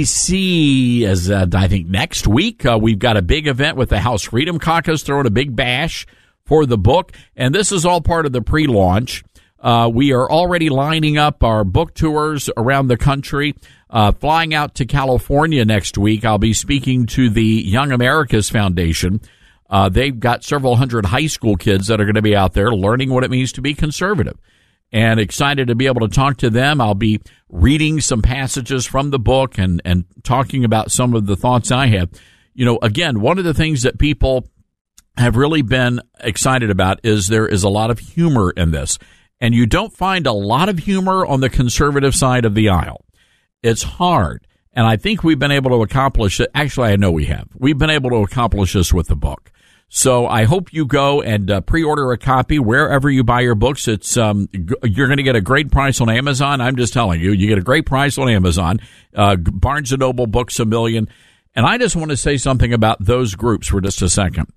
C as uh, I think next week. Uh, we've got a big event with the House Freedom Caucus throwing a big bash for the book. And this is all part of the pre-launch. Uh, we are already lining up our book tours around the country, uh, flying out to California next week. I'll be speaking to the Young Americas Foundation. Uh, they've got several hundred high school kids that are going to be out there learning what it means to be conservative, and excited to be able to talk to them. I'll be reading some passages from the book and, and talking about some of the thoughts I have. You know, again, one of the things that people have really been excited about is there is a lot of humor in this. And you don't find a lot of humor on the conservative side of the aisle. It's hard. And I think we've been able to accomplish it. Actually, I know we have. We've been able to accomplish this with the book. So I hope you go and uh, pre-order a copy wherever you buy your books. It's um, g- you're going to get a great price on Amazon. I'm just telling you, you get a great price on Amazon. Uh, Barnes and Noble, Books A Million. And I just want to say something about those groups for just a second.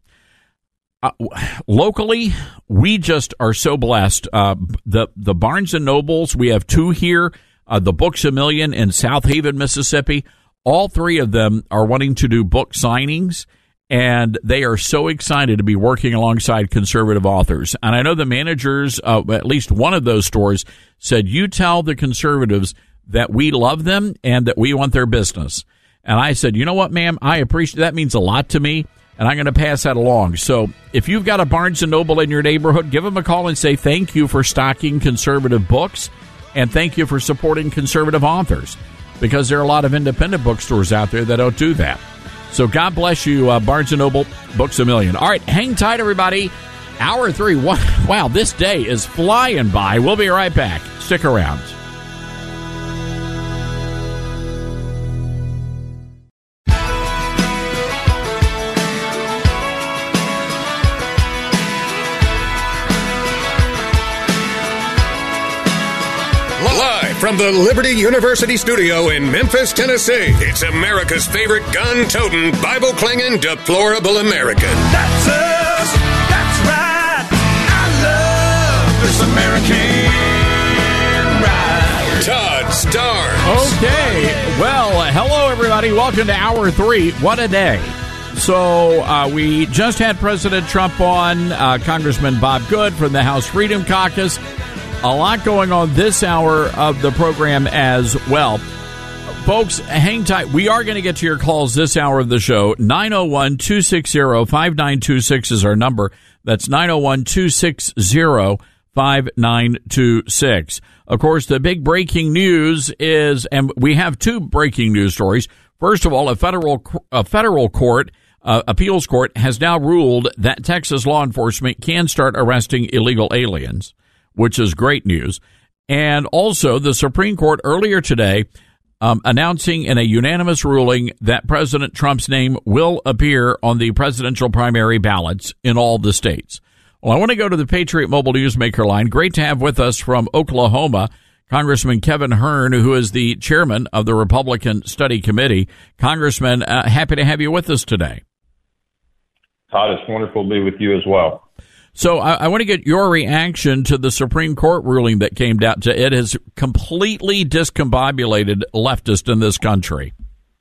Uh, locally, we just are so blessed. Uh, the the Barnes and Nobles, we have two here. Uh, the Books A Million in South Haven, Mississippi. All three of them are wanting to do book signings, and they are so excited to be working alongside conservative authors. And I know the managers, uh, at least one of those stores, said, "You tell the conservatives that we love them and that we want their business." And I said, "You know what, ma'am? I appreciate that. Means a lot to me." And I'm going to pass that along. So if you've got a Barnes and Noble in your neighborhood, give them a call and say thank you for stocking conservative books and thank you for supporting conservative authors, because there are a lot of independent bookstores out there that don't do that. So God bless you, uh, Barnes and Noble, Books A Million. All right, hang tight, everybody. Hour three. Wow, this day is flying by. We'll be right back. Stick around. From the Liberty University studio in Memphis, Tennessee, it's America's favorite gun-toting, Bible-clinging, deplorable American. That's us. That's right. I love this American ride. Todd Starnes. Okay. Well, uh, hello, everybody. Welcome to Hour three. What a day. So uh, we just had President Trump on, uh, Congressman Bob Good from the House Freedom Caucus. A lot going on this hour of the program as well. Folks, hang tight. We are going to get to your calls this hour of the show. nine oh one, two six zero, five nine two six is our number. That's nine oh one, two six zero, five nine two six. Of course, the big breaking news is, and we have two breaking news stories. First of all, a federal a federal court, uh, appeals court, has now ruled that Texas law enforcement can start arresting illegal aliens, which is great news. And also, the Supreme Court earlier today um, announcing in a unanimous ruling that President Trump's name will appear on the presidential primary ballots in all the states. Well, I want to go to the Patriot Mobile Newsmaker line. Great to have with us from Oklahoma, Congressman Kevin Hern, who is the chairman of the Republican Study Committee. Congressman, uh, happy to have you with us today. Todd, it's wonderful to be with you as well. So I, I want to get your reaction to the Supreme Court ruling that came down. To it has completely discombobulated leftists in this country.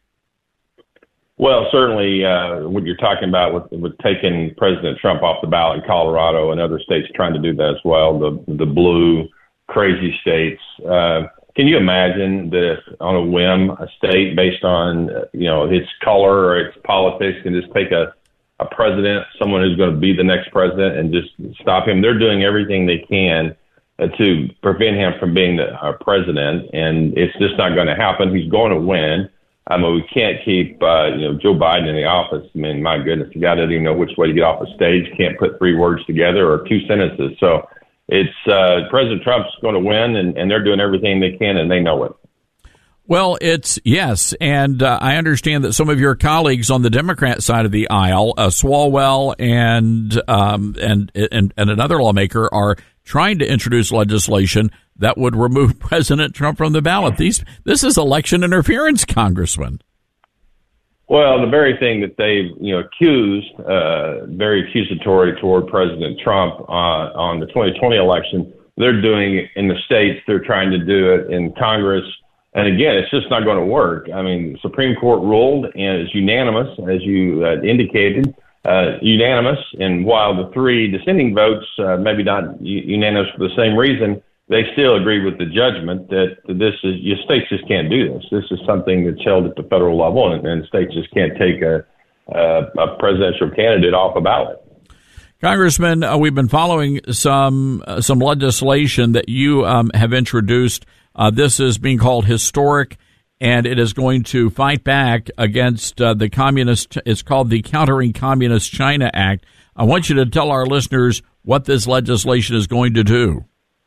Well, certainly uh, what you're talking about with, with taking President Trump off the ballot in Colorado and other states trying to do that as well, the the blue crazy states. Uh, can you imagine that if on a whim a state based on uh, you know its color or its politics can just take a a president, someone who's going to be the next president, and just stop him? They're doing everything they can uh, to prevent him from being the uh, president, and it's just not going to happen. He's going to win. I mean, we can't keep, uh, you know, Joe Biden in the office. I mean, my goodness, the guy doesn't even know which way to get off the stage, can't put three words together or two sentences. So it's uh, President Trump's going to win, and, and they're doing everything they can, and they know it. Well, it's yes, and uh, I understand that some of your colleagues on the Democrat side of the aisle, uh, Swalwell and, um, and and and another lawmaker, are trying to introduce legislation that would remove President Trump from the ballot. These this is election interference, Congressman. Well, the very thing that they've you know accused, uh, very accusatory toward President Trump uh, on the twenty twenty election, they're doing it in the states. They're trying to do it in Congress. And again, it's just not going to work. I mean, the Supreme Court ruled, and it's unanimous, as you uh, indicated, uh, unanimous. And while the three dissenting votes, uh, maybe not u- unanimous for the same reason, they still agree with the judgment that this is, your states just can't do this. This is something that's held at the federal level, and, and states just can't take a, a, a presidential candidate off a ballot. Congressman, uh, we've been following some uh, some legislation that you um, have introduced. Uh, this is being called historic, and it is going to fight back against uh, the communist. It's called the Countering Communist China Act. I want you to tell our listeners what this legislation is going to do.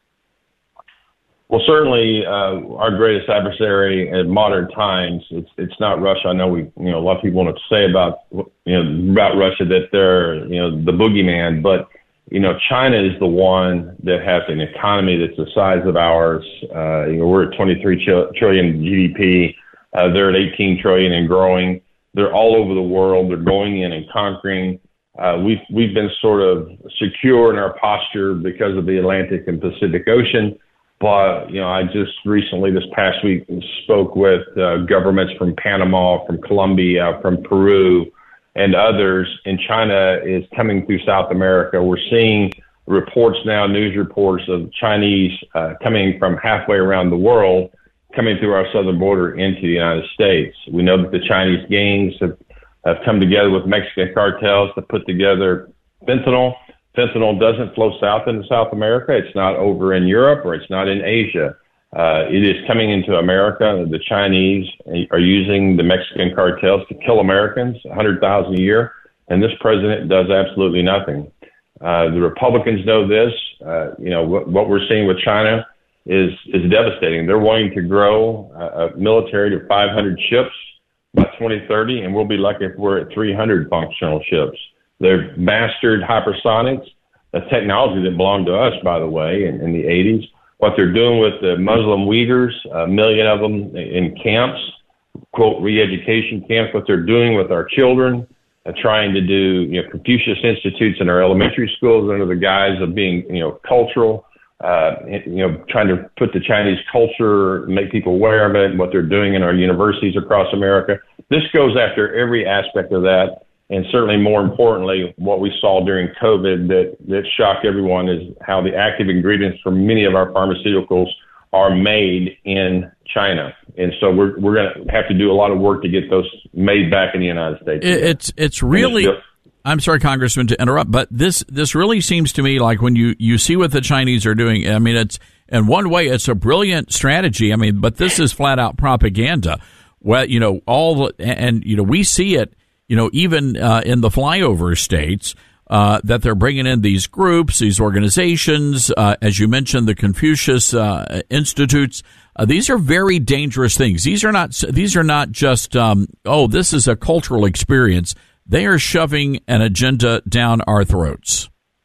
Well, certainly, uh, our greatest adversary in modern times, it's it's not Russia. I know we, you know, a lot of people want to say about, you know, about Russia that they're, you know, the boogeyman, but, you know, China is the one that has an economy that's the size of ours. Uh, you know, we're at twenty-three trillion G D P. Uh, they're at eighteen trillion and growing. They're all over the world. They're going in and conquering. Uh, we've, we've been sort of secure in our posture because of the Atlantic and Pacific Ocean. But, you know, I just recently, this past week, spoke with uh, governments from Panama, from Colombia, from Peru, and others. And China is coming through South America. We're seeing reports now, news reports of Chinese uh, coming from halfway around the world, coming through our southern border into the United States. We know that the Chinese gangs have, have come together with Mexican cartels to put together fentanyl. Fentanyl doesn't flow south into South America. It's not over in Europe or it's not in Asia. Uh, it is coming into America. The Chinese are using the Mexican cartels to kill Americans, one hundred thousand a year, and this president does absolutely nothing. Uh, the Republicans know this. Uh, you know, what, what we're seeing with China is is devastating. They're wanting to grow a, a military to five hundred ships by twenty thirty, and we'll be lucky if we're at three hundred functional ships. They've mastered hypersonics, a technology that belonged to us, by the way, in, in the eighties. What they're doing with the Muslim Uyghurs, a million of them in camps, quote, re-education camps, what they're doing with our children, uh, trying to do, you know, Confucius Institutes in our elementary schools under the guise of being, you know, cultural, uh, you know, trying to put the Chinese culture, make people aware of it, and what they're doing in our universities across America. This goes after every aspect of that. And certainly more importantly, what we saw during COVID that, that shocked everyone is how the active ingredients for many of our pharmaceuticals are made in China. And so we're we're going to have to do a lot of work to get those made back in the United States. It's it's really, I'm sorry, Congressman, to interrupt, but this this really seems to me like when you, you see what the Chinese are doing, I mean, it's in one way, it's a brilliant strategy. I mean, but this is flat out propaganda. Well, you know, all the, and, you know, we see it. You know, even uh, in the flyover states, uh, that they're bringing in these groups, these organizations, uh, as you mentioned, the Confucius uh, Institutes. Uh, these are very dangerous things. These are not. These are not just. Um, oh, this is a cultural experience. They are shoving an agenda down our throats.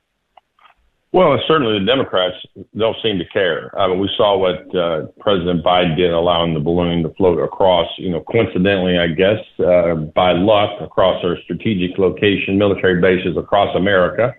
Well, certainly the Democrats don't seem to care. I mean, we saw what uh, President Biden did, allowing the balloon to float across, you know, coincidentally, I guess, uh, by luck, across our strategic location, military bases across America.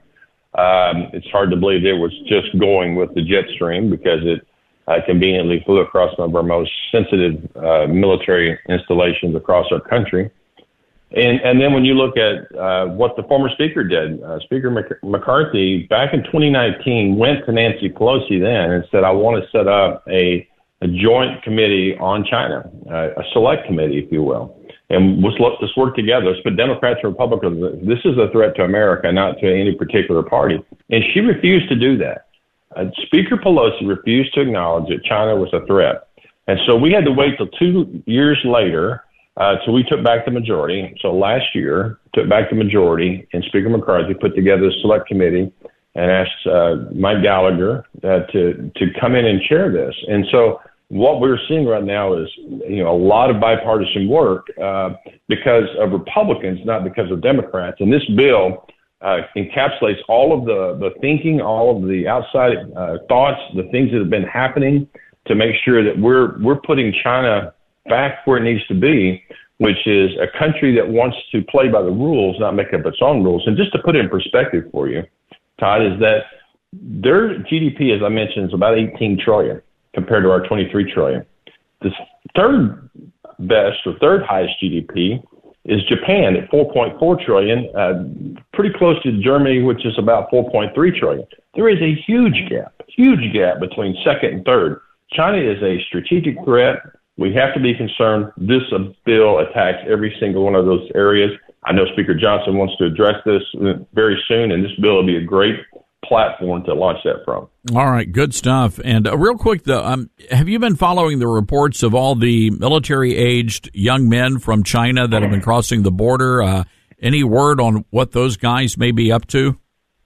Um, it's hard to believe it was just going with the jet stream because it uh, conveniently flew across some of our most sensitive uh, military installations across our country. And, and then when you look at uh, what the former speaker did, uh, Speaker Mc- McCarthy, back in twenty nineteen, went to Nancy Pelosi then and said, I want to set up a, a joint committee on China, uh, a select committee, if you will. And let's, let's work together. Let's put Democrats and Republicans. This is a threat to America, not to any particular party. And she refused to do that. Uh, Speaker Pelosi refused to acknowledge that China was a threat. And so we had to wait till two years later Uh, so we took back the majority. So last year, took back the majority, and Speaker McCarthy put together a select committee and asked uh, Mike Gallagher uh, to to come in and chair this. And so what we're seeing right now is, you know, a lot of bipartisan work uh, because of Republicans, not because of Democrats. And this bill uh, encapsulates all of the, the thinking, all of the outside uh, thoughts, the things that have been happening to make sure that we're we're putting China back where it needs to be, which is a country that wants to play by the rules, not make up its own rules. And just to put it in perspective for you, Todd, is that their G D P, as I mentioned, is about eighteen trillion compared to our twenty-three trillion. The third best or third highest G D P is Japan at four point four trillion, uh, pretty close to Germany, which is about four point three trillion. There is a huge gap, huge gap between second and third. China is a strategic threat. We have to be concerned. This uh, bill attacks every single one of those areas. I know Speaker Johnson wants to address this very soon, and this bill will be a great platform to launch that from. All right, good stuff. And uh, real quick, though, um, have you been following the reports of all the military-aged young men from China that have been crossing the border? Uh, any word on what those guys may be up to?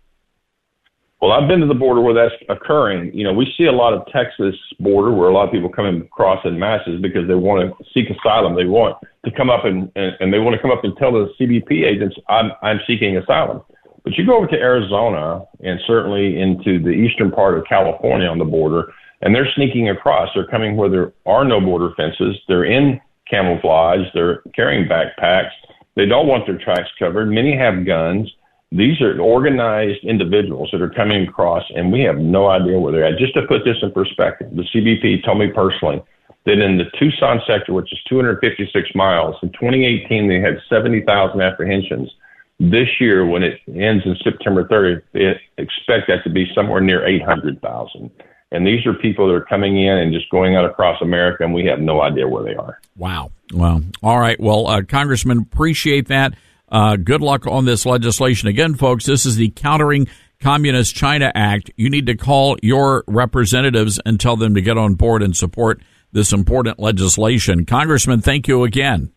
Well, I've been to the border where that's occurring. You know, we see a lot of Texas border where a lot of people come across in masses because they want to seek asylum. They want to come up and, and, and they want to come up and tell the C B P agents, I'm, I'm seeking asylum. But you go over to Arizona and certainly into the eastern part of California on the border, and they're sneaking across. They're coming where there are no border fences. They're in camouflage. They're carrying backpacks. They don't want their tracks covered. Many have guns. These are organized individuals that are coming across, and we have no idea where they're at. Just to put this in perspective, the C B P told me personally that in the Tucson sector, which is two hundred fifty-six miles, in twenty eighteen, they had seventy thousand apprehensions. This year, when it ends in September thirtieth, they expect that to be somewhere near eight hundred thousand. And these are people that are coming in and just going out across America, and we have no idea where they are. Wow. Well, all right. Well, uh, Congressman, appreciate that. Uh, good luck on this legislation. Again, folks, this is the Countering Communist China Act. You need to call your representatives and tell them to get on board and support this important legislation. Congressman, thank you again.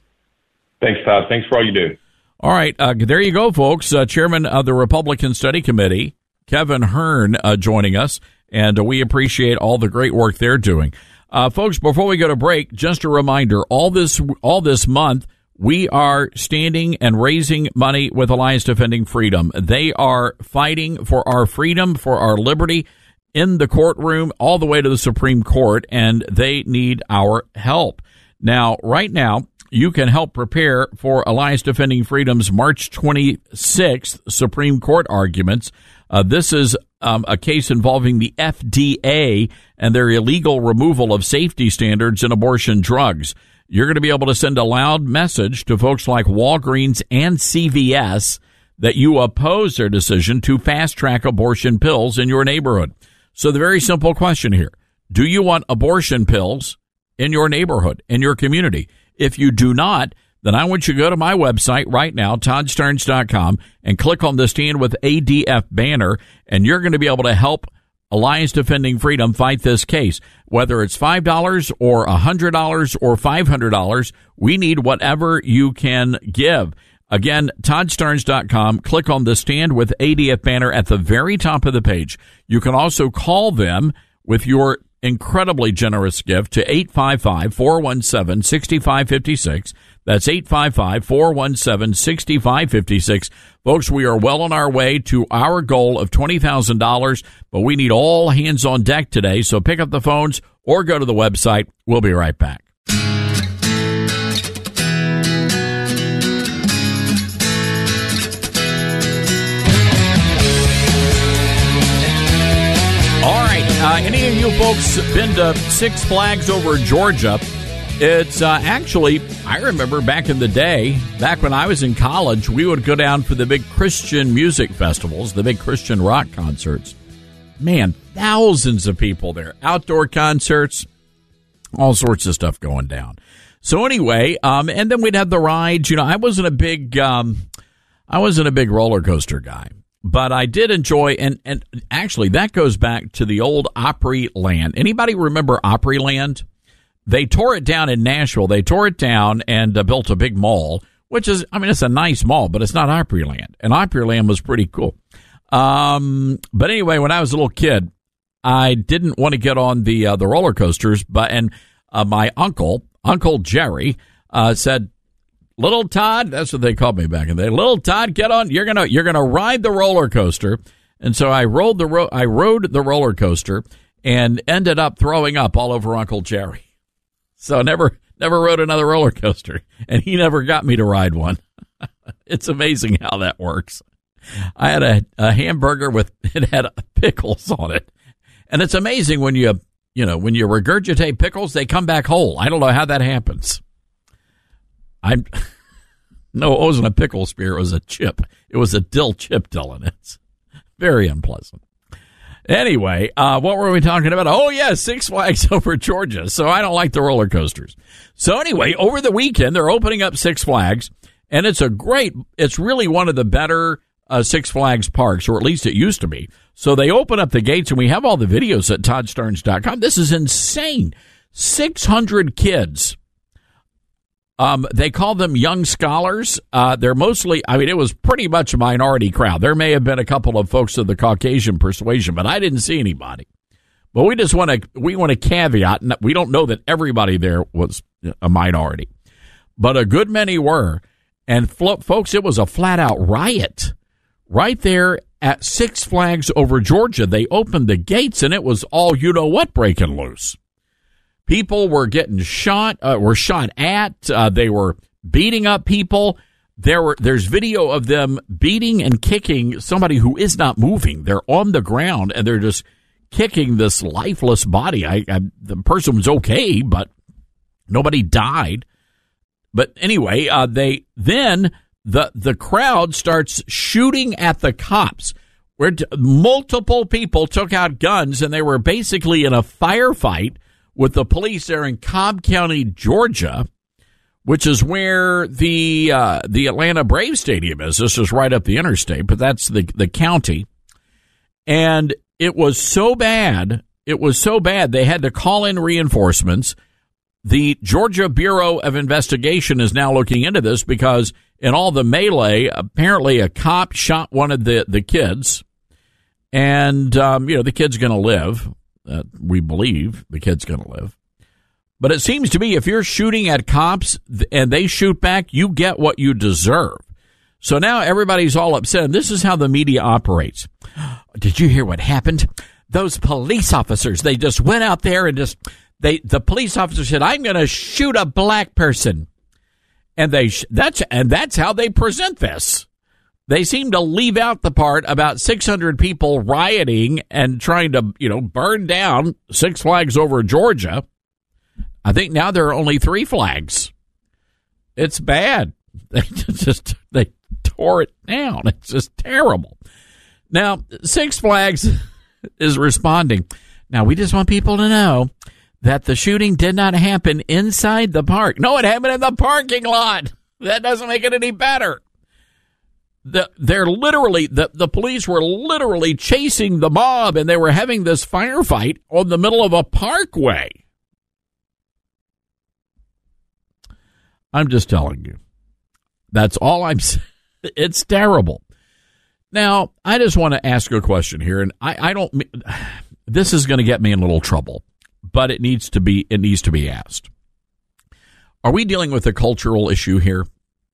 Thanks, Todd. Thanks for all you do. All right. Uh, there you go, folks. Uh, Chairman of the Republican Study Committee, Kevin Hern, uh, joining us, and uh, we appreciate all the great work they're doing. Uh, folks, before we go to break, just a reminder, all this, all this month, we are standing and raising money with Alliance Defending Freedom. They are fighting for our freedom, for our liberty in the courtroom, all the way to the Supreme Court, and they need our help. Now, right now, you can help prepare for Alliance Defending Freedom's March twenty-sixth Supreme Court arguments. Uh, this is um, a case involving the F D A and their illegal removal of safety standards in abortion drugs. You're going to be able to send a loud message to folks like Walgreens and C V S that you oppose their decision to fast-track abortion pills in your neighborhood. So the very simple question here, do you want abortion pills in your neighborhood, in your community? If you do not, then I want you to go to my website right now, todd stearns dot com, and click on the Stand with A D F banner, and you're going to be able to help Alliance Defending Freedom fight this case. Whether it's five dollars or one hundred dollars or five hundred dollars, we need whatever you can give. Again, todd stearns dot com. Click on the Stand with A D F banner at the very top of the page. You can also call them with your incredibly generous gift to eight five five, four one seven, six five five six. That's eight five five, four one seven, six five five six. Folks, we are well on our way to our goal of twenty thousand dollars, but we need all hands on deck today. So pick up the phones or go to the website. We'll be right back. uh, any of you folks been to Six Flags over Georgia? It's uh, actually, I remember back in the day, back when I was in college, we would go down for the big Christian music festivals, the big Christian rock concerts. Man, thousands of people there. Outdoor concerts, all sorts of stuff going down. So anyway, um, and then we'd have the rides. You know, I wasn't a big, um, I wasn't a big roller coaster guy, but I did enjoy, and, and actually that goes back to the old Opryland. Anybody remember Opryland? They tore it down in Nashville. They tore it down and uh, built a big mall, which is, I mean, it's a nice mall, but it's not Opryland. And Opryland was pretty cool. Um, but anyway, when I was a little kid, I didn't want to get on the uh, the roller coasters, but and uh, my uncle, Uncle Jerry, uh, said, "Little Todd," that's what they called me back in the day. "Little Todd, get on. You're gonna you're gonna ride the roller coaster." And so I rode the ro- I rode the roller coaster and ended up throwing up all over Uncle Jerry. So I never, never rode another roller coaster, and he never got me to ride one. It's amazing how that works. I had a, a hamburger with, it had pickles on it. And it's amazing when you, you know, when you regurgitate pickles, they come back whole. I don't know how that happens. I'm, no, it wasn't a pickle spear. It was a chip. It was a dill chip, Dylan. It's very unpleasant. Anyway, uh, what were we talking about? Oh, yeah, Six Flags over Georgia. So I don't like the roller coasters. So anyway, over the weekend, they're opening up Six Flags, and it's a great, it's really one of the better uh, Six Flags parks, or at least it used to be. So they open up the gates, and we have all the videos at todd starnes dot com. This is insane. six hundred kids. Um, they call them young scholars. Uh, they're mostly, I mean, it was pretty much a minority crowd. There may have been a couple of folks of the Caucasian persuasion, but I didn't see anybody. But we just want to, we want to caveat, we don't know that everybody there was a minority, but a good many were. And folks, it was a flat out riot right there at Six Flags over Georgia. They opened the gates and it was all, you know what, breaking loose. People were getting shot, uh, were shot at. Uh, they were beating up people. There were, there's video of them beating and kicking somebody who is not moving. They're on the ground and they're just kicking this lifeless body. I, I the person was okay, but nobody died. But anyway, uh, they then the the crowd starts shooting at the cops. Where t- multiple people took out guns and they were basically in a firefight with the police there in Cobb County, Georgia, which is where the uh, the Atlanta Braves Stadium is. This is right up the interstate, but that's the the county. And it was so bad, it was so bad, they had to call in reinforcements. The Georgia Bureau of Investigation is now looking into this because in all the melee, apparently a cop shot one of the, the kids. And, um, you know, the kid's going to live. Uh, we believe the kid's going to live. But it seems to me if you're shooting at cops and they shoot back, you get what you deserve. So now everybody's all upset. And this is how the media operates. Did you hear what happened? Those police officers, they just went out there and just, they, the police officer said, I'm going to shoot a black person. And they, that's, and that's how they present this. They seem to leave out the part about six hundred people rioting and trying to, you know, burn down Six Flags over Georgia. I think now there are only three flags. It's bad. They just, they tore it down. It's just terrible. Now, Six Flags is responding. Now, we just want people to know that the shooting did not happen inside the park. No, it happened in the parking lot. That doesn't make it any better. The, they're literally, the, the police were literally chasing the mob, and they were having this firefight on the middle of a parkway. I'm just telling you. That's all I'm saying. It's terrible. Now, I just want to ask you a question here, and I, I don't, this is going to get me in a little trouble, but it needs to be, it needs to be asked. Are we dealing with a cultural issue here?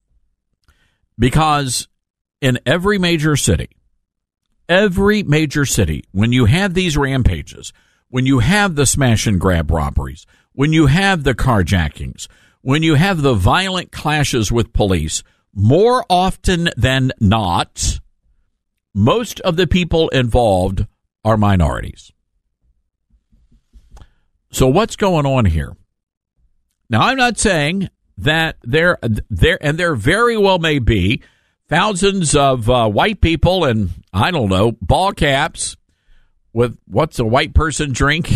Because in every major city, every major city, when you have these rampages, when you have the smash and grab robberies, when you have the carjackings, when you have the violent clashes with police, more often than not, most of the people involved are minorities. So what's going on here? Now, I'm not saying that there, there, and there very well may be thousands of uh, white people and, I don't know, ball caps with, what's a white person drink?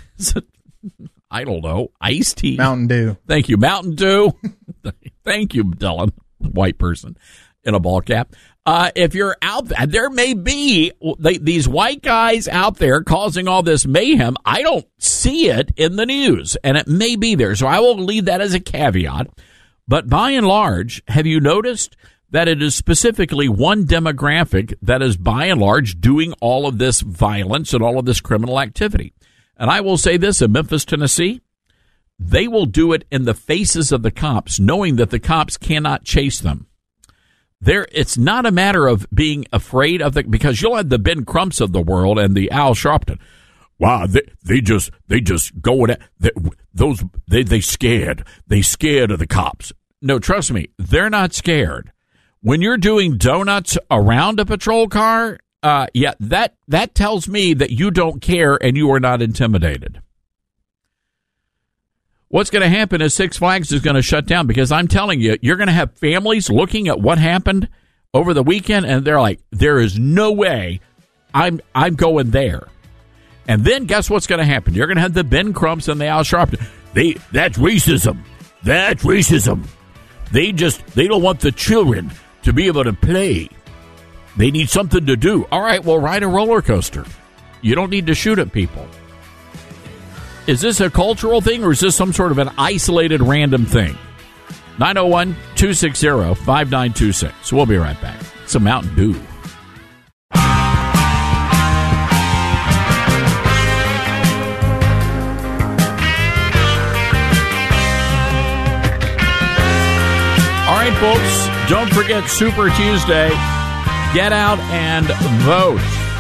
I don't know, iced tea. Mountain Dew. Thank you, Mountain Dew. Thank you, Dylan, white person in a ball cap. Uh, if you're out there, there may be they, these white guys out there causing all this mayhem. I don't see it in the news, and it may be there. So I will leave that as a caveat. But by and large, have you noticed that it is specifically one demographic that is by and large doing all of this violence and all of this criminal activity? And I will say this, in Memphis, Tennessee, they will do it in the faces of the cops, knowing that the cops cannot chase them. There, it's not a matter of being afraid of the, because you'll have the Ben Crumps of the world and the Al Sharpton. Wow, they they just they just go at they, those they they scared they scared of the cops. No, trust me, they're not scared. When you're doing donuts around a patrol car, uh, yeah, that that tells me that you don't care and you are not intimidated. What's going to happen is Six Flags is going to shut down, because I'm telling you, you're going to have families looking at what happened over the weekend, and they're like, there is no way I'm I'm going there. And then guess what's going to happen? You're going to have the Ben Crumps and the Al Sharpton. They that's racism. That's racism. They just they don't want the children to be able to play. They need something to do. All right, well, ride a roller coaster. You don't need to shoot at people. Is this a cultural thing, or is this some sort of an isolated random thing? nine oh one, two six zero, five nine two six. We'll be right back. It's a Mountain Dew. All right, folks, don't forget Super Tuesday. Get out and vote.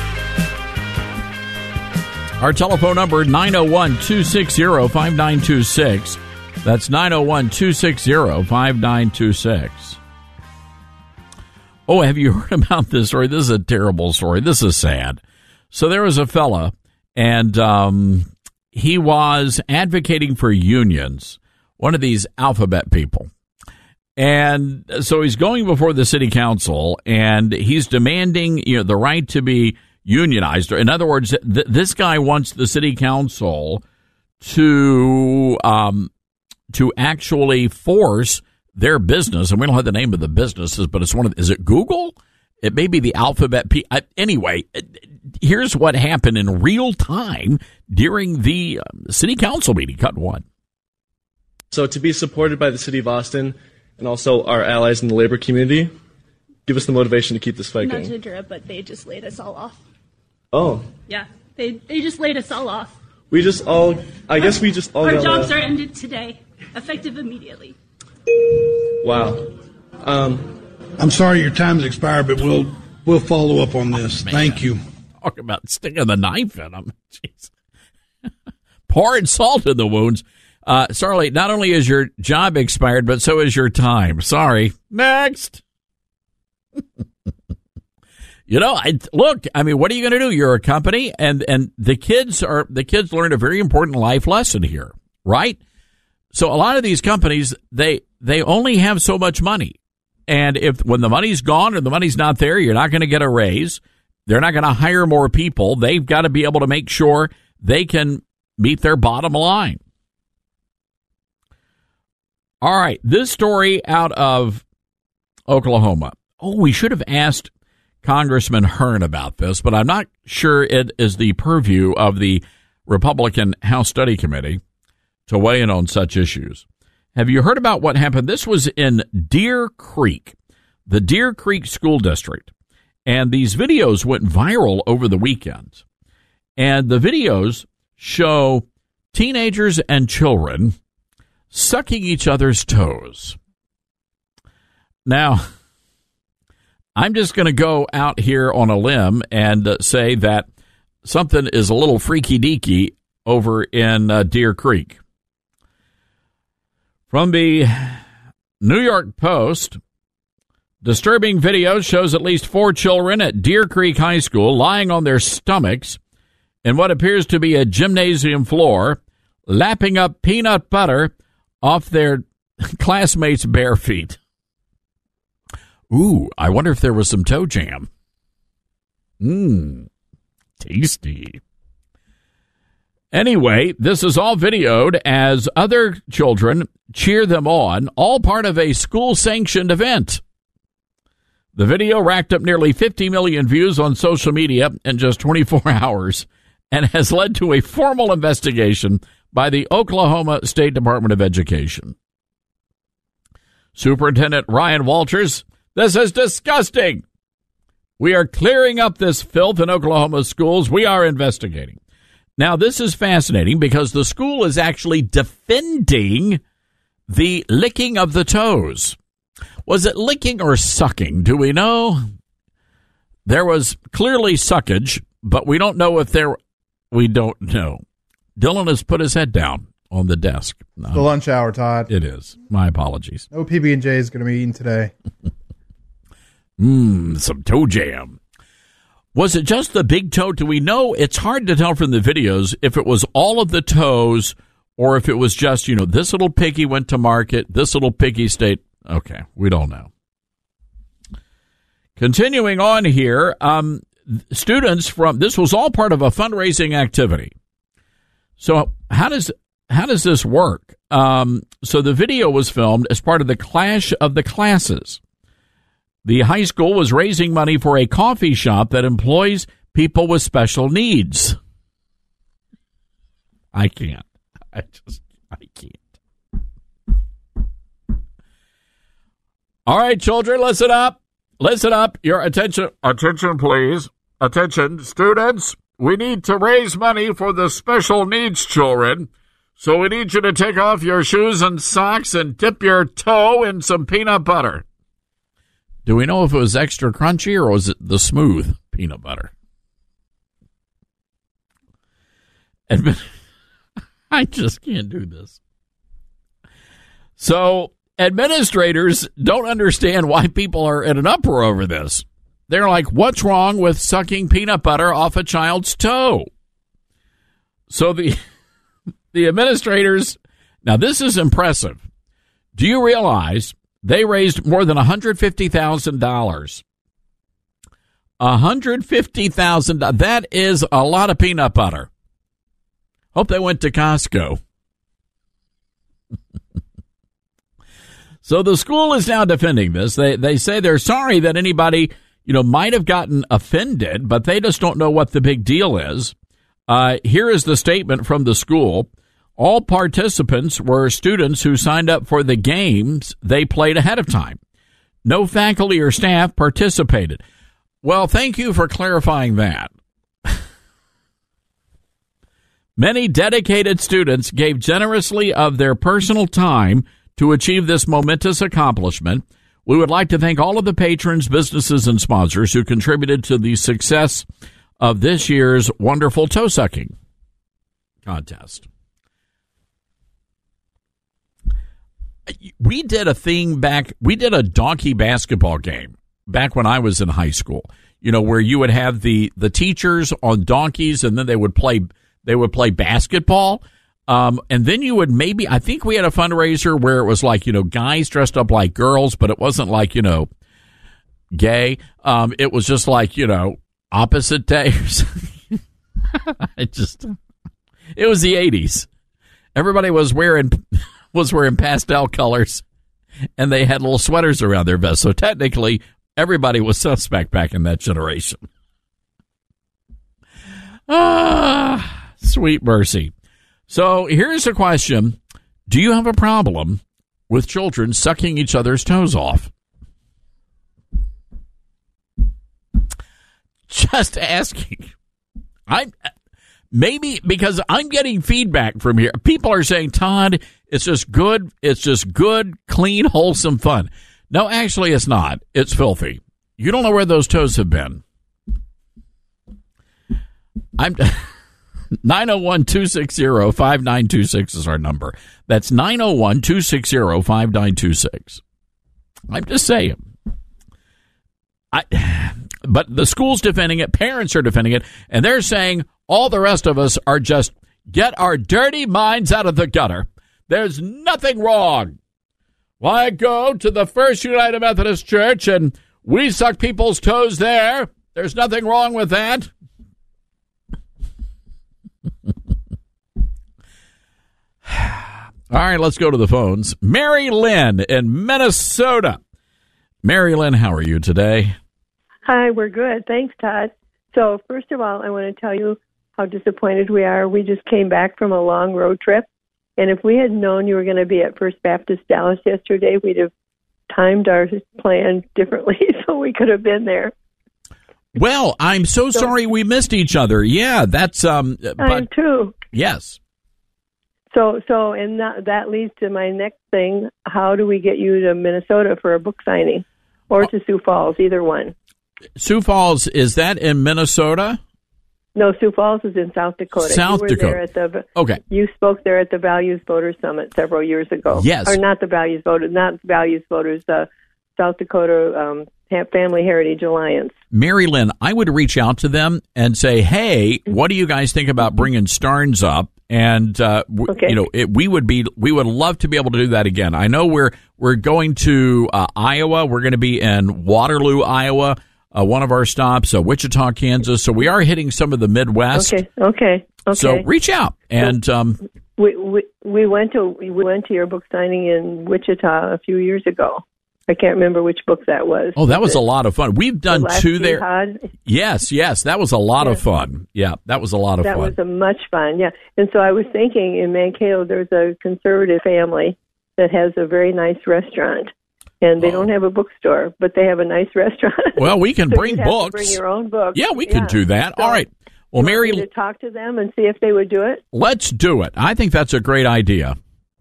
Our telephone number, nine oh one, two six zero, five nine two six. That's nine oh one, two six zero, five nine two six. Oh, have you heard about this story? This is a terrible story. This is sad. So there was a fella, and um, he was advocating for unions, one of these alphabet people. And so he's going before the city council, and he's demanding, you know, the right to be unionized. In other words, th- this guy wants the city council to um, to actually force their business, and we don't have the name of the businesses, but it's one of, is it Google? It may be the Alphabet. P- uh, anyway, here's what happened in real time during the um, city council meeting. Cut one. So to be supported by the city of Austin and also our allies in the labor community, give us the motivation to keep this fight Not going. to interrupt, but they just laid us all off. Oh. Yeah, they they just laid us all off. We just all, I guess we just all Our got jobs uh, are ended today, effective immediately. Wow. Um, I'm sorry your time's expired, but we'll we'll follow up on this. Man. Thank you. Talk about sticking the knife in them. Jeez. Pouring salt in the wounds. Uh, sorry, not only is your job expired, but so is your time. Sorry. Next. You know, I, look, I mean, what are you going to do? You're a company, and, and the kids are the kids learn a very important life lesson here, right? So a lot of these companies, they they only have so much money. And if when the money's gone or the money's not there, you're not going to get a raise. They're not going to hire more people. They've got to be able to make sure they can meet their bottom line. All right, this story out of Oklahoma. Oh, we should have asked Congressman Hearn about this, but I'm not sure it is the purview of the Republican House Study Committee to weigh in on such issues. Have you heard about what happened? This was in Deer Creek, the Deer Creek School District, and these videos went viral over the weekend. And the videos show teenagers and children sucking each other's toes. Now, I'm just going to go out here on a limb and uh, say that something is a little freaky-deaky over in uh, Deer Creek. From the New York Post, disturbing video shows at least four children at Deer Creek High School lying on their stomachs in what appears to be a gymnasium floor, lapping up peanut butter off their classmates' bare feet. Ooh, I wonder if there was some toe jam. Mmm, tasty. Anyway, this is all videoed as other children cheer them on, all part of a school-sanctioned event. The video racked up nearly fifty million views on social media in just twenty-four hours and has led to a formal investigation by the Oklahoma State Department of Education. Superintendent Ryan Walters, this is disgusting. We are clearing up this filth in Oklahoma schools. We are investigating. Now, this is fascinating because the school is actually defending the licking of the toes. Was it licking or sucking? Do we know? There was clearly suckage, but we don't know if there, we don't know. Dylan has put his head down on the desk. The lunch hour, Todd. It is. My apologies. No P B and J is going to be eaten today. Mmm, some toe jam. Was it just the big toe? Do we know? It's hard to tell from the videos if it was all of the toes or if it was just, you know, this little piggy went to market, this little piggy stayed. Okay, we don't know. Continuing on here, um, students from, this was all part of a fundraising activity. So how does how does this work? Um, so the video was filmed as part of the Clash of the Classes. The high school was raising money for a coffee shop that employs people with special needs. I can't. I just, I can't. All right, children, listen up. Listen up. Your attention. Attention, please. Attention, students. We need to raise money for the special needs children. So we need you to take off your shoes and socks and dip your toe in some peanut butter. Do we know if it was extra crunchy or was it the smooth peanut butter? Admin- I just can't do this. So administrators don't understand why people are in an uproar over this. They're like, what's wrong with sucking peanut butter off a child's toe? So the the administrators, now this is impressive. Do you realize they raised more than one hundred fifty thousand dollars? one hundred fifty thousand dollars. That is a lot of peanut butter. Hope they went to Costco. So the school is now defending this. They they say they're sorry that anybody, you know, might have gotten offended, but they just don't know what the big deal is. Uh, here is the statement from the school. All participants were students who signed up for the games they played ahead of time. No faculty or staff participated. Well, thank you for clarifying that. Many dedicated students gave generously of their personal time to achieve this momentous accomplishment. We would like to thank all of the patrons, businesses, and sponsors who contributed to the success of this year's wonderful toe-sucking contest. We did a thing back, we did a donkey basketball game back when I was in high school, you know, where you would have the, the teachers on donkeys and then they would play, they would play basketball. Um, and then you would maybe, I think we had a fundraiser where it was like, you know, guys dressed up like girls, but it wasn't like, you know, gay. Um, it was just like, you know, opposite day or something. It just, it was the eighties. Everybody was wearing, was wearing pastel colors and they had little sweaters around their vests. So technically everybody was suspect back in that generation. Ah, sweet mercy. So here's a question. Do you have a problem with children sucking each other's toes off? Just asking. I maybe because I'm getting feedback from here. People are saying, Todd, it's just good. It's just good, clean, wholesome fun. No, actually, it's not. It's filthy. You don't know where those toes have been. I'm nine oh one, two six zero, five nine two six is our number. That's nine oh one, two six zero, five nine two six. I'm just saying. I, but the school's defending it, parents are defending it, and they're saying all the rest of us are just, Get our dirty minds out of the gutter. There's nothing wrong. Why go to the First United Methodist Church and we suck people's toes there? There's nothing wrong with that. All right, let's go to the phones. Mary Lynn in Minnesota. Mary Lynn, how are you today? Hi, we're good. Thanks, Todd. So first of all, I want to tell you how disappointed we are. We just came back from a long road trip, and if we had known you were going to be at First Baptist Dallas yesterday, we'd have timed our plan differently so we could have been there. Well, I'm so, so sorry we missed each other. Yeah, that's... um. I'm too. Yes. So, so, and that, that leads to my next thing. How do we get you to Minnesota for a book signing, or to Sioux Falls? Either one. Sioux Falls, is that in Minnesota? No, Sioux Falls is in South Dakota. South you were Dakota. There at the, okay. You spoke there at the Values Voters Summit several years ago. Yes. Or not the Values Voters, not Values Voters, the South Dakota um, Family Heritage Alliance. Mary Lynn, I would reach out to them and say, hey, what do you guys think about bringing Starnes up? And uh, w- okay. you know, it, we would be, we would love to be able to do that again. I know we're we're going to uh, Iowa. We're going to be in Waterloo, Iowa. Uh, one of our stops, uh, Wichita, Kansas. So we are hitting some of the Midwest. Okay. Okay. Okay. So reach out and um, we we we went to we went to your book signing in Wichita a few years ago. I can't remember which book that was. Oh, that was a lot of fun. We've done the two there. Jihad. Yes, yes, that was a lot yes. of fun. Yeah, that was a lot of that fun. That was a much fun. Yeah, and so I was thinking in Mankato, there's a conservative family that has a very nice restaurant, and they oh. don't have a bookstore, but they have a nice restaurant. Well, we can so bring you'd books. Have to bring your own books. Yeah, we yeah. could do that. So, all right. Well, Mary, to talk to them and see if they would do it. Let's do it. I think that's a great idea.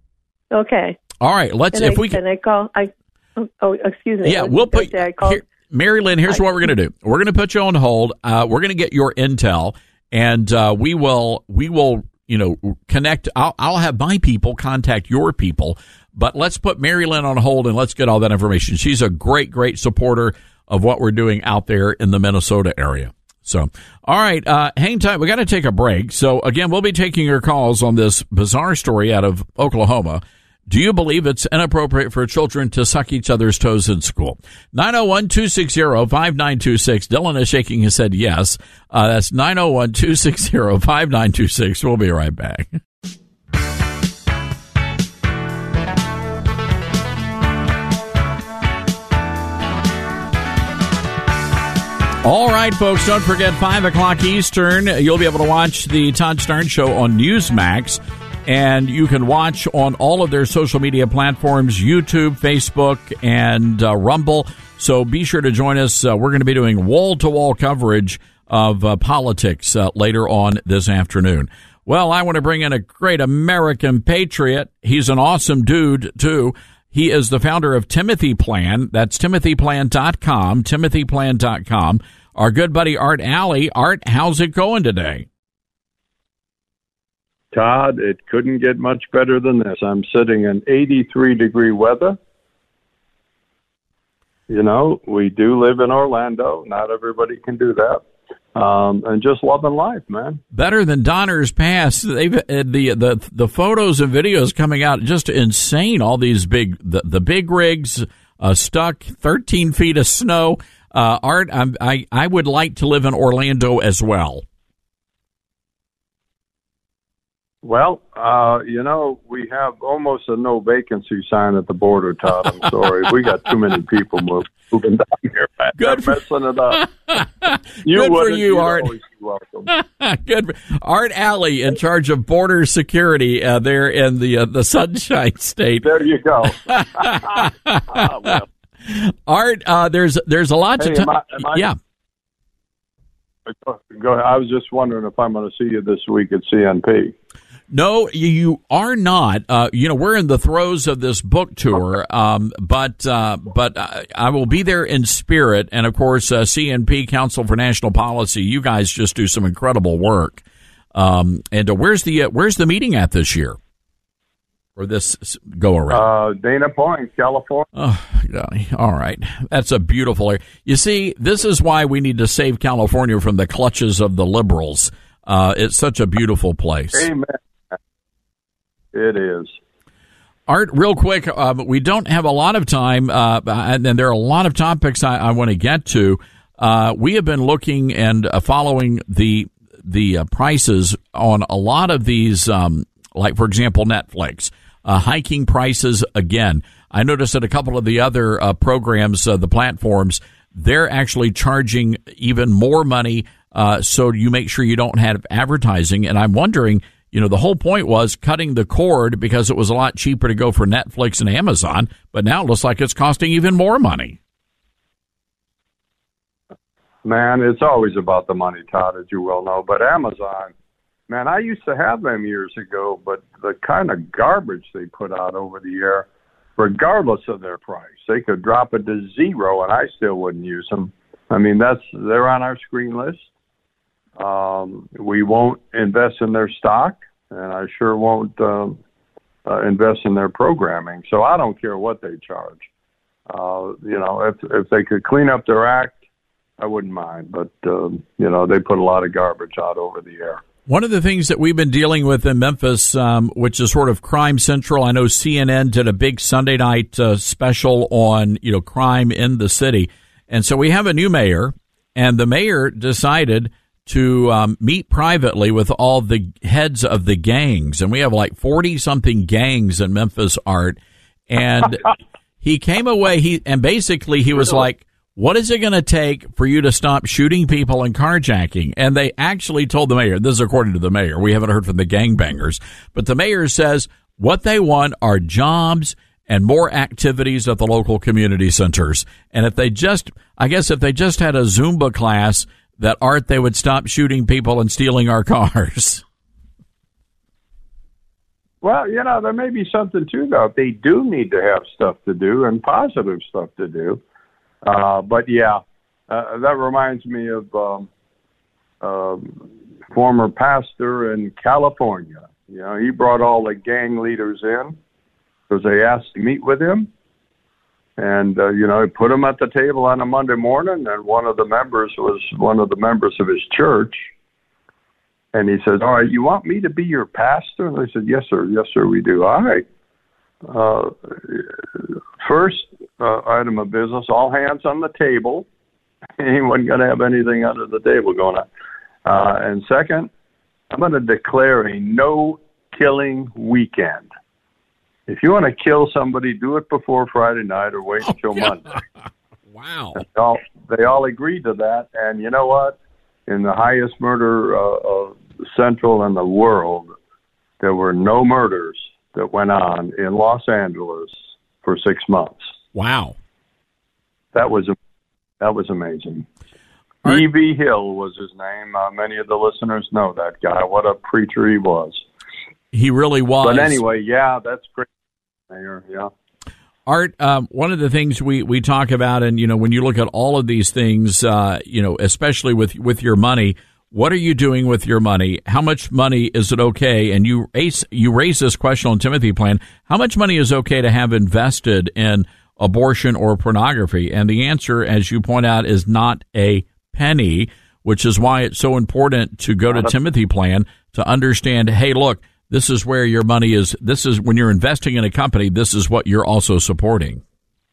Okay. All right. Let's. And if I, we can. And I call. I. Oh, excuse me. Yeah, we'll put. I called, here, Mary Lynn, here's I, what we're going to do. We're going to put you on hold. Uh, we're going to get your intel, and uh, we will. We will. You know, connect. I'll, I'll have my people contact your people. But let's put Mary Lynn on hold and let's get all that information. She's a great, great supporter of what we're doing out there in the Minnesota area. So, all right, uh, hang tight. We got to take a break. So, again, we'll be taking your calls on this bizarre story out of Oklahoma. Do you believe it's inappropriate for children to suck each other's toes in school? nine oh one, two six zero, five nine two six. Dylan is shaking his head yes. Uh, that's nine oh one, two six zero, five nine two six. We'll be right back. All right, folks, don't forget five o'clock Eastern. You'll be able to watch the Todd Starnes Show on Newsmax, and you can watch on all of their social media platforms, YouTube, Facebook, and uh, Rumble. So be sure to join us. Uh, we're going to be doing wall-to-wall coverage of uh, politics uh, later on this afternoon. Well, I want to bring in a great American patriot. He's an awesome dude, too. He is the founder of Timothy Plan. That's timothy plan dot com, timothy plan dot com. Our good buddy Art Alley. Art, how's it going today? Todd, it couldn't get much better than this. I'm sitting in eighty-three degree weather. You know, we do live in Orlando. Not everybody can do that. Um, and just loving life, man. Better than Donner's Pass. They've uh, the the the photos and videos coming out just insane. All these big the, the big rigs uh, stuck thirteen feet of snow. Uh, Art, I'm, I I would like to live in Orlando as well. Well, uh, you know, we have almost a no vacancy sign at the border, Todd. I'm sorry. We got too many people move, moving down here. Man. Good They're for, messing it up. You Good for you, Art. Welcome. Good. Art Alley, in charge of border security uh, there in the uh, the Sunshine State. There you go. oh, well. Art, uh, there's there's a lot hey, to talk. Yeah. Go ahead. I was just wondering if I'm going to see you this week at C N P. No, you are not. Uh, you know, we're in the throes of this book tour, um, but uh, but I, I will be there in spirit. And, of course, uh, C N P, Council for National Policy, you guys just do some incredible work. Um, and uh, where's the uh, where's the meeting at this year? Or this go-around? Uh, Dana Point, California. Oh, golly. All right. That's a beautiful area. You see, this is why we need to save California from the clutches of the liberals. Uh, it's such a beautiful place. Amen. It is. Art, real quick, uh, we don't have a lot of time, uh, and, and there are a lot of topics I, I want to get to. Uh, we have been looking and uh, following the the uh, prices on a lot of these, um, like, for example, Netflix, uh, hiking prices again. I noticed that a couple of the other uh, programs, uh, the platforms, they're actually charging even more money, uh, so you make sure you don't have advertising. And I'm wondering, you know, the whole point was cutting the cord because it was a lot cheaper to go for Netflix and Amazon, but now it looks like it's costing even more money. Man, it's always about the money, Todd, as you well know. But Amazon, man, I used to have them years ago, but the kind of garbage they put out over the air, regardless of their price, they could drop it to zero, and I still wouldn't use them. I mean, that's they're on our screen list. Um, we won't invest in their stock, and I sure won't uh, uh, invest in their programming. So I don't care what they charge. Uh, you know, if if they could clean up their act, I wouldn't mind, but, um, you know, they put a lot of garbage out over the air. One of the things that we've been dealing with in Memphis, um, which is sort of crime central, I know C N N did a big Sunday night uh, special on, you know, crime in the city. And so we have a new mayor, and the mayor decided to um, meet privately with all the heads of the gangs. And we have like forty-something gangs in Memphis, Art. And he came away, he and basically he was like, what is it going to take for you to stop shooting people and carjacking? And they actually told the mayor, this is according to the mayor, we haven't heard from the gangbangers, but the mayor says what they want are jobs and more activities at the local community centers. And if they just, I guess if they just had a Zumba class, that Art, they would stop shooting people and stealing our cars. Well, you know, there may be something to that. They do need to have stuff to do and positive stuff to do. Uh, but yeah, uh, that reminds me of um, um, former pastor in California. You know, he brought all the gang leaders in because they asked to meet with him, and uh, you know, he put them at the table on a Monday morning. And one of the members was one of the members of his church, and he said, "All right, you want me to be your pastor?" And they said, "Yes, sir. Yes, sir, we do." All right. Uh, first uh, item of business, all hands on the table. He wasn't going to have anything under the table going on. Uh, and second, I'm going to declare a no-killing weekend. If you want to kill somebody, do it before Friday night or wait until Monday. Wow. They all, they all agreed to that. And you know what? In the highest murder uh, of Central in the world, there were no murders that went on in Los Angeles for six months. Wow. That was that was amazing. E V. Hill was his name. Uh, many of the listeners know that guy. What a preacher he was. He really was. But anyway, yeah, that's great, Mayor. Yeah. Art, um, one of the things we, we talk about, and, you know, when you look at all of these things, uh, you know, especially with, with your money, what are you doing with your money? How much money is it okay? And you ace, you raise this question on Timothy Plan. How much money is okay to have invested in abortion or pornography? And the answer, as you point out, is not a penny, which is why it's so important to go to Timothy Plan to understand, hey, look, this is where your money is. This is when you're investing in a company, this is what you're also supporting.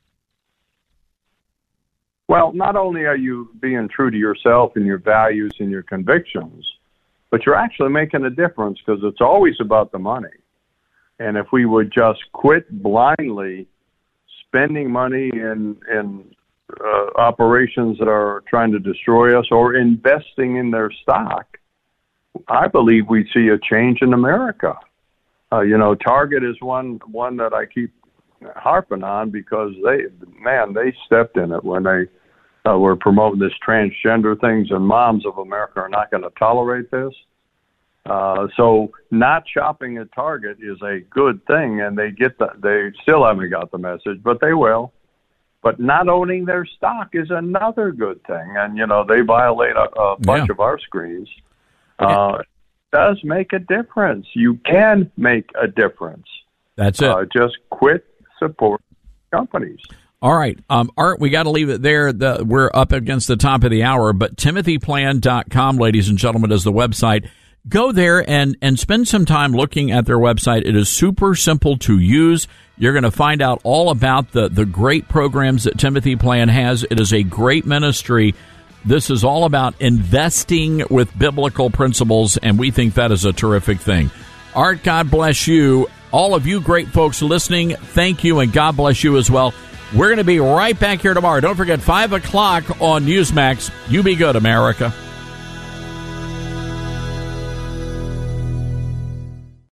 Well, not only are you being true to yourself and your values and your convictions, but you're actually making a difference because it's always about the money. And if we would just quit blindly spending money in, in uh, operations that are trying to destroy us or investing in their stock, I believe we'd see a change in America. Uh, you know, Target is one one that I keep harping on because they, man, they stepped in it when they uh, were promoting this transgender things, and moms of America are not going to tolerate this. Uh, so not shopping at Target is a good thing, and they get the, they still haven't got the message, but they will. But not owning their stock is another good thing, and you know they violate a, a bunch Yeah. of our screens. Uh, it does make a difference. You can make a difference. That's it. Uh, just quit support companies. All right. Um, Art, we got to leave it there. The, we're up against the top of the hour, but timothy plan dot com, ladies and gentlemen, is the website. Go there and, and spend some time looking at their website. It is super simple to use. You're going to find out all about the, the great programs that Timothy Plan has. It is a great ministry. This is all about investing with biblical principles, and we think that is a terrific thing. Art, God bless you. All of you great folks listening, thank you, and God bless you as well. We're going to be right back here tomorrow. Don't forget, five o'clock on Newsmax. You be good, America.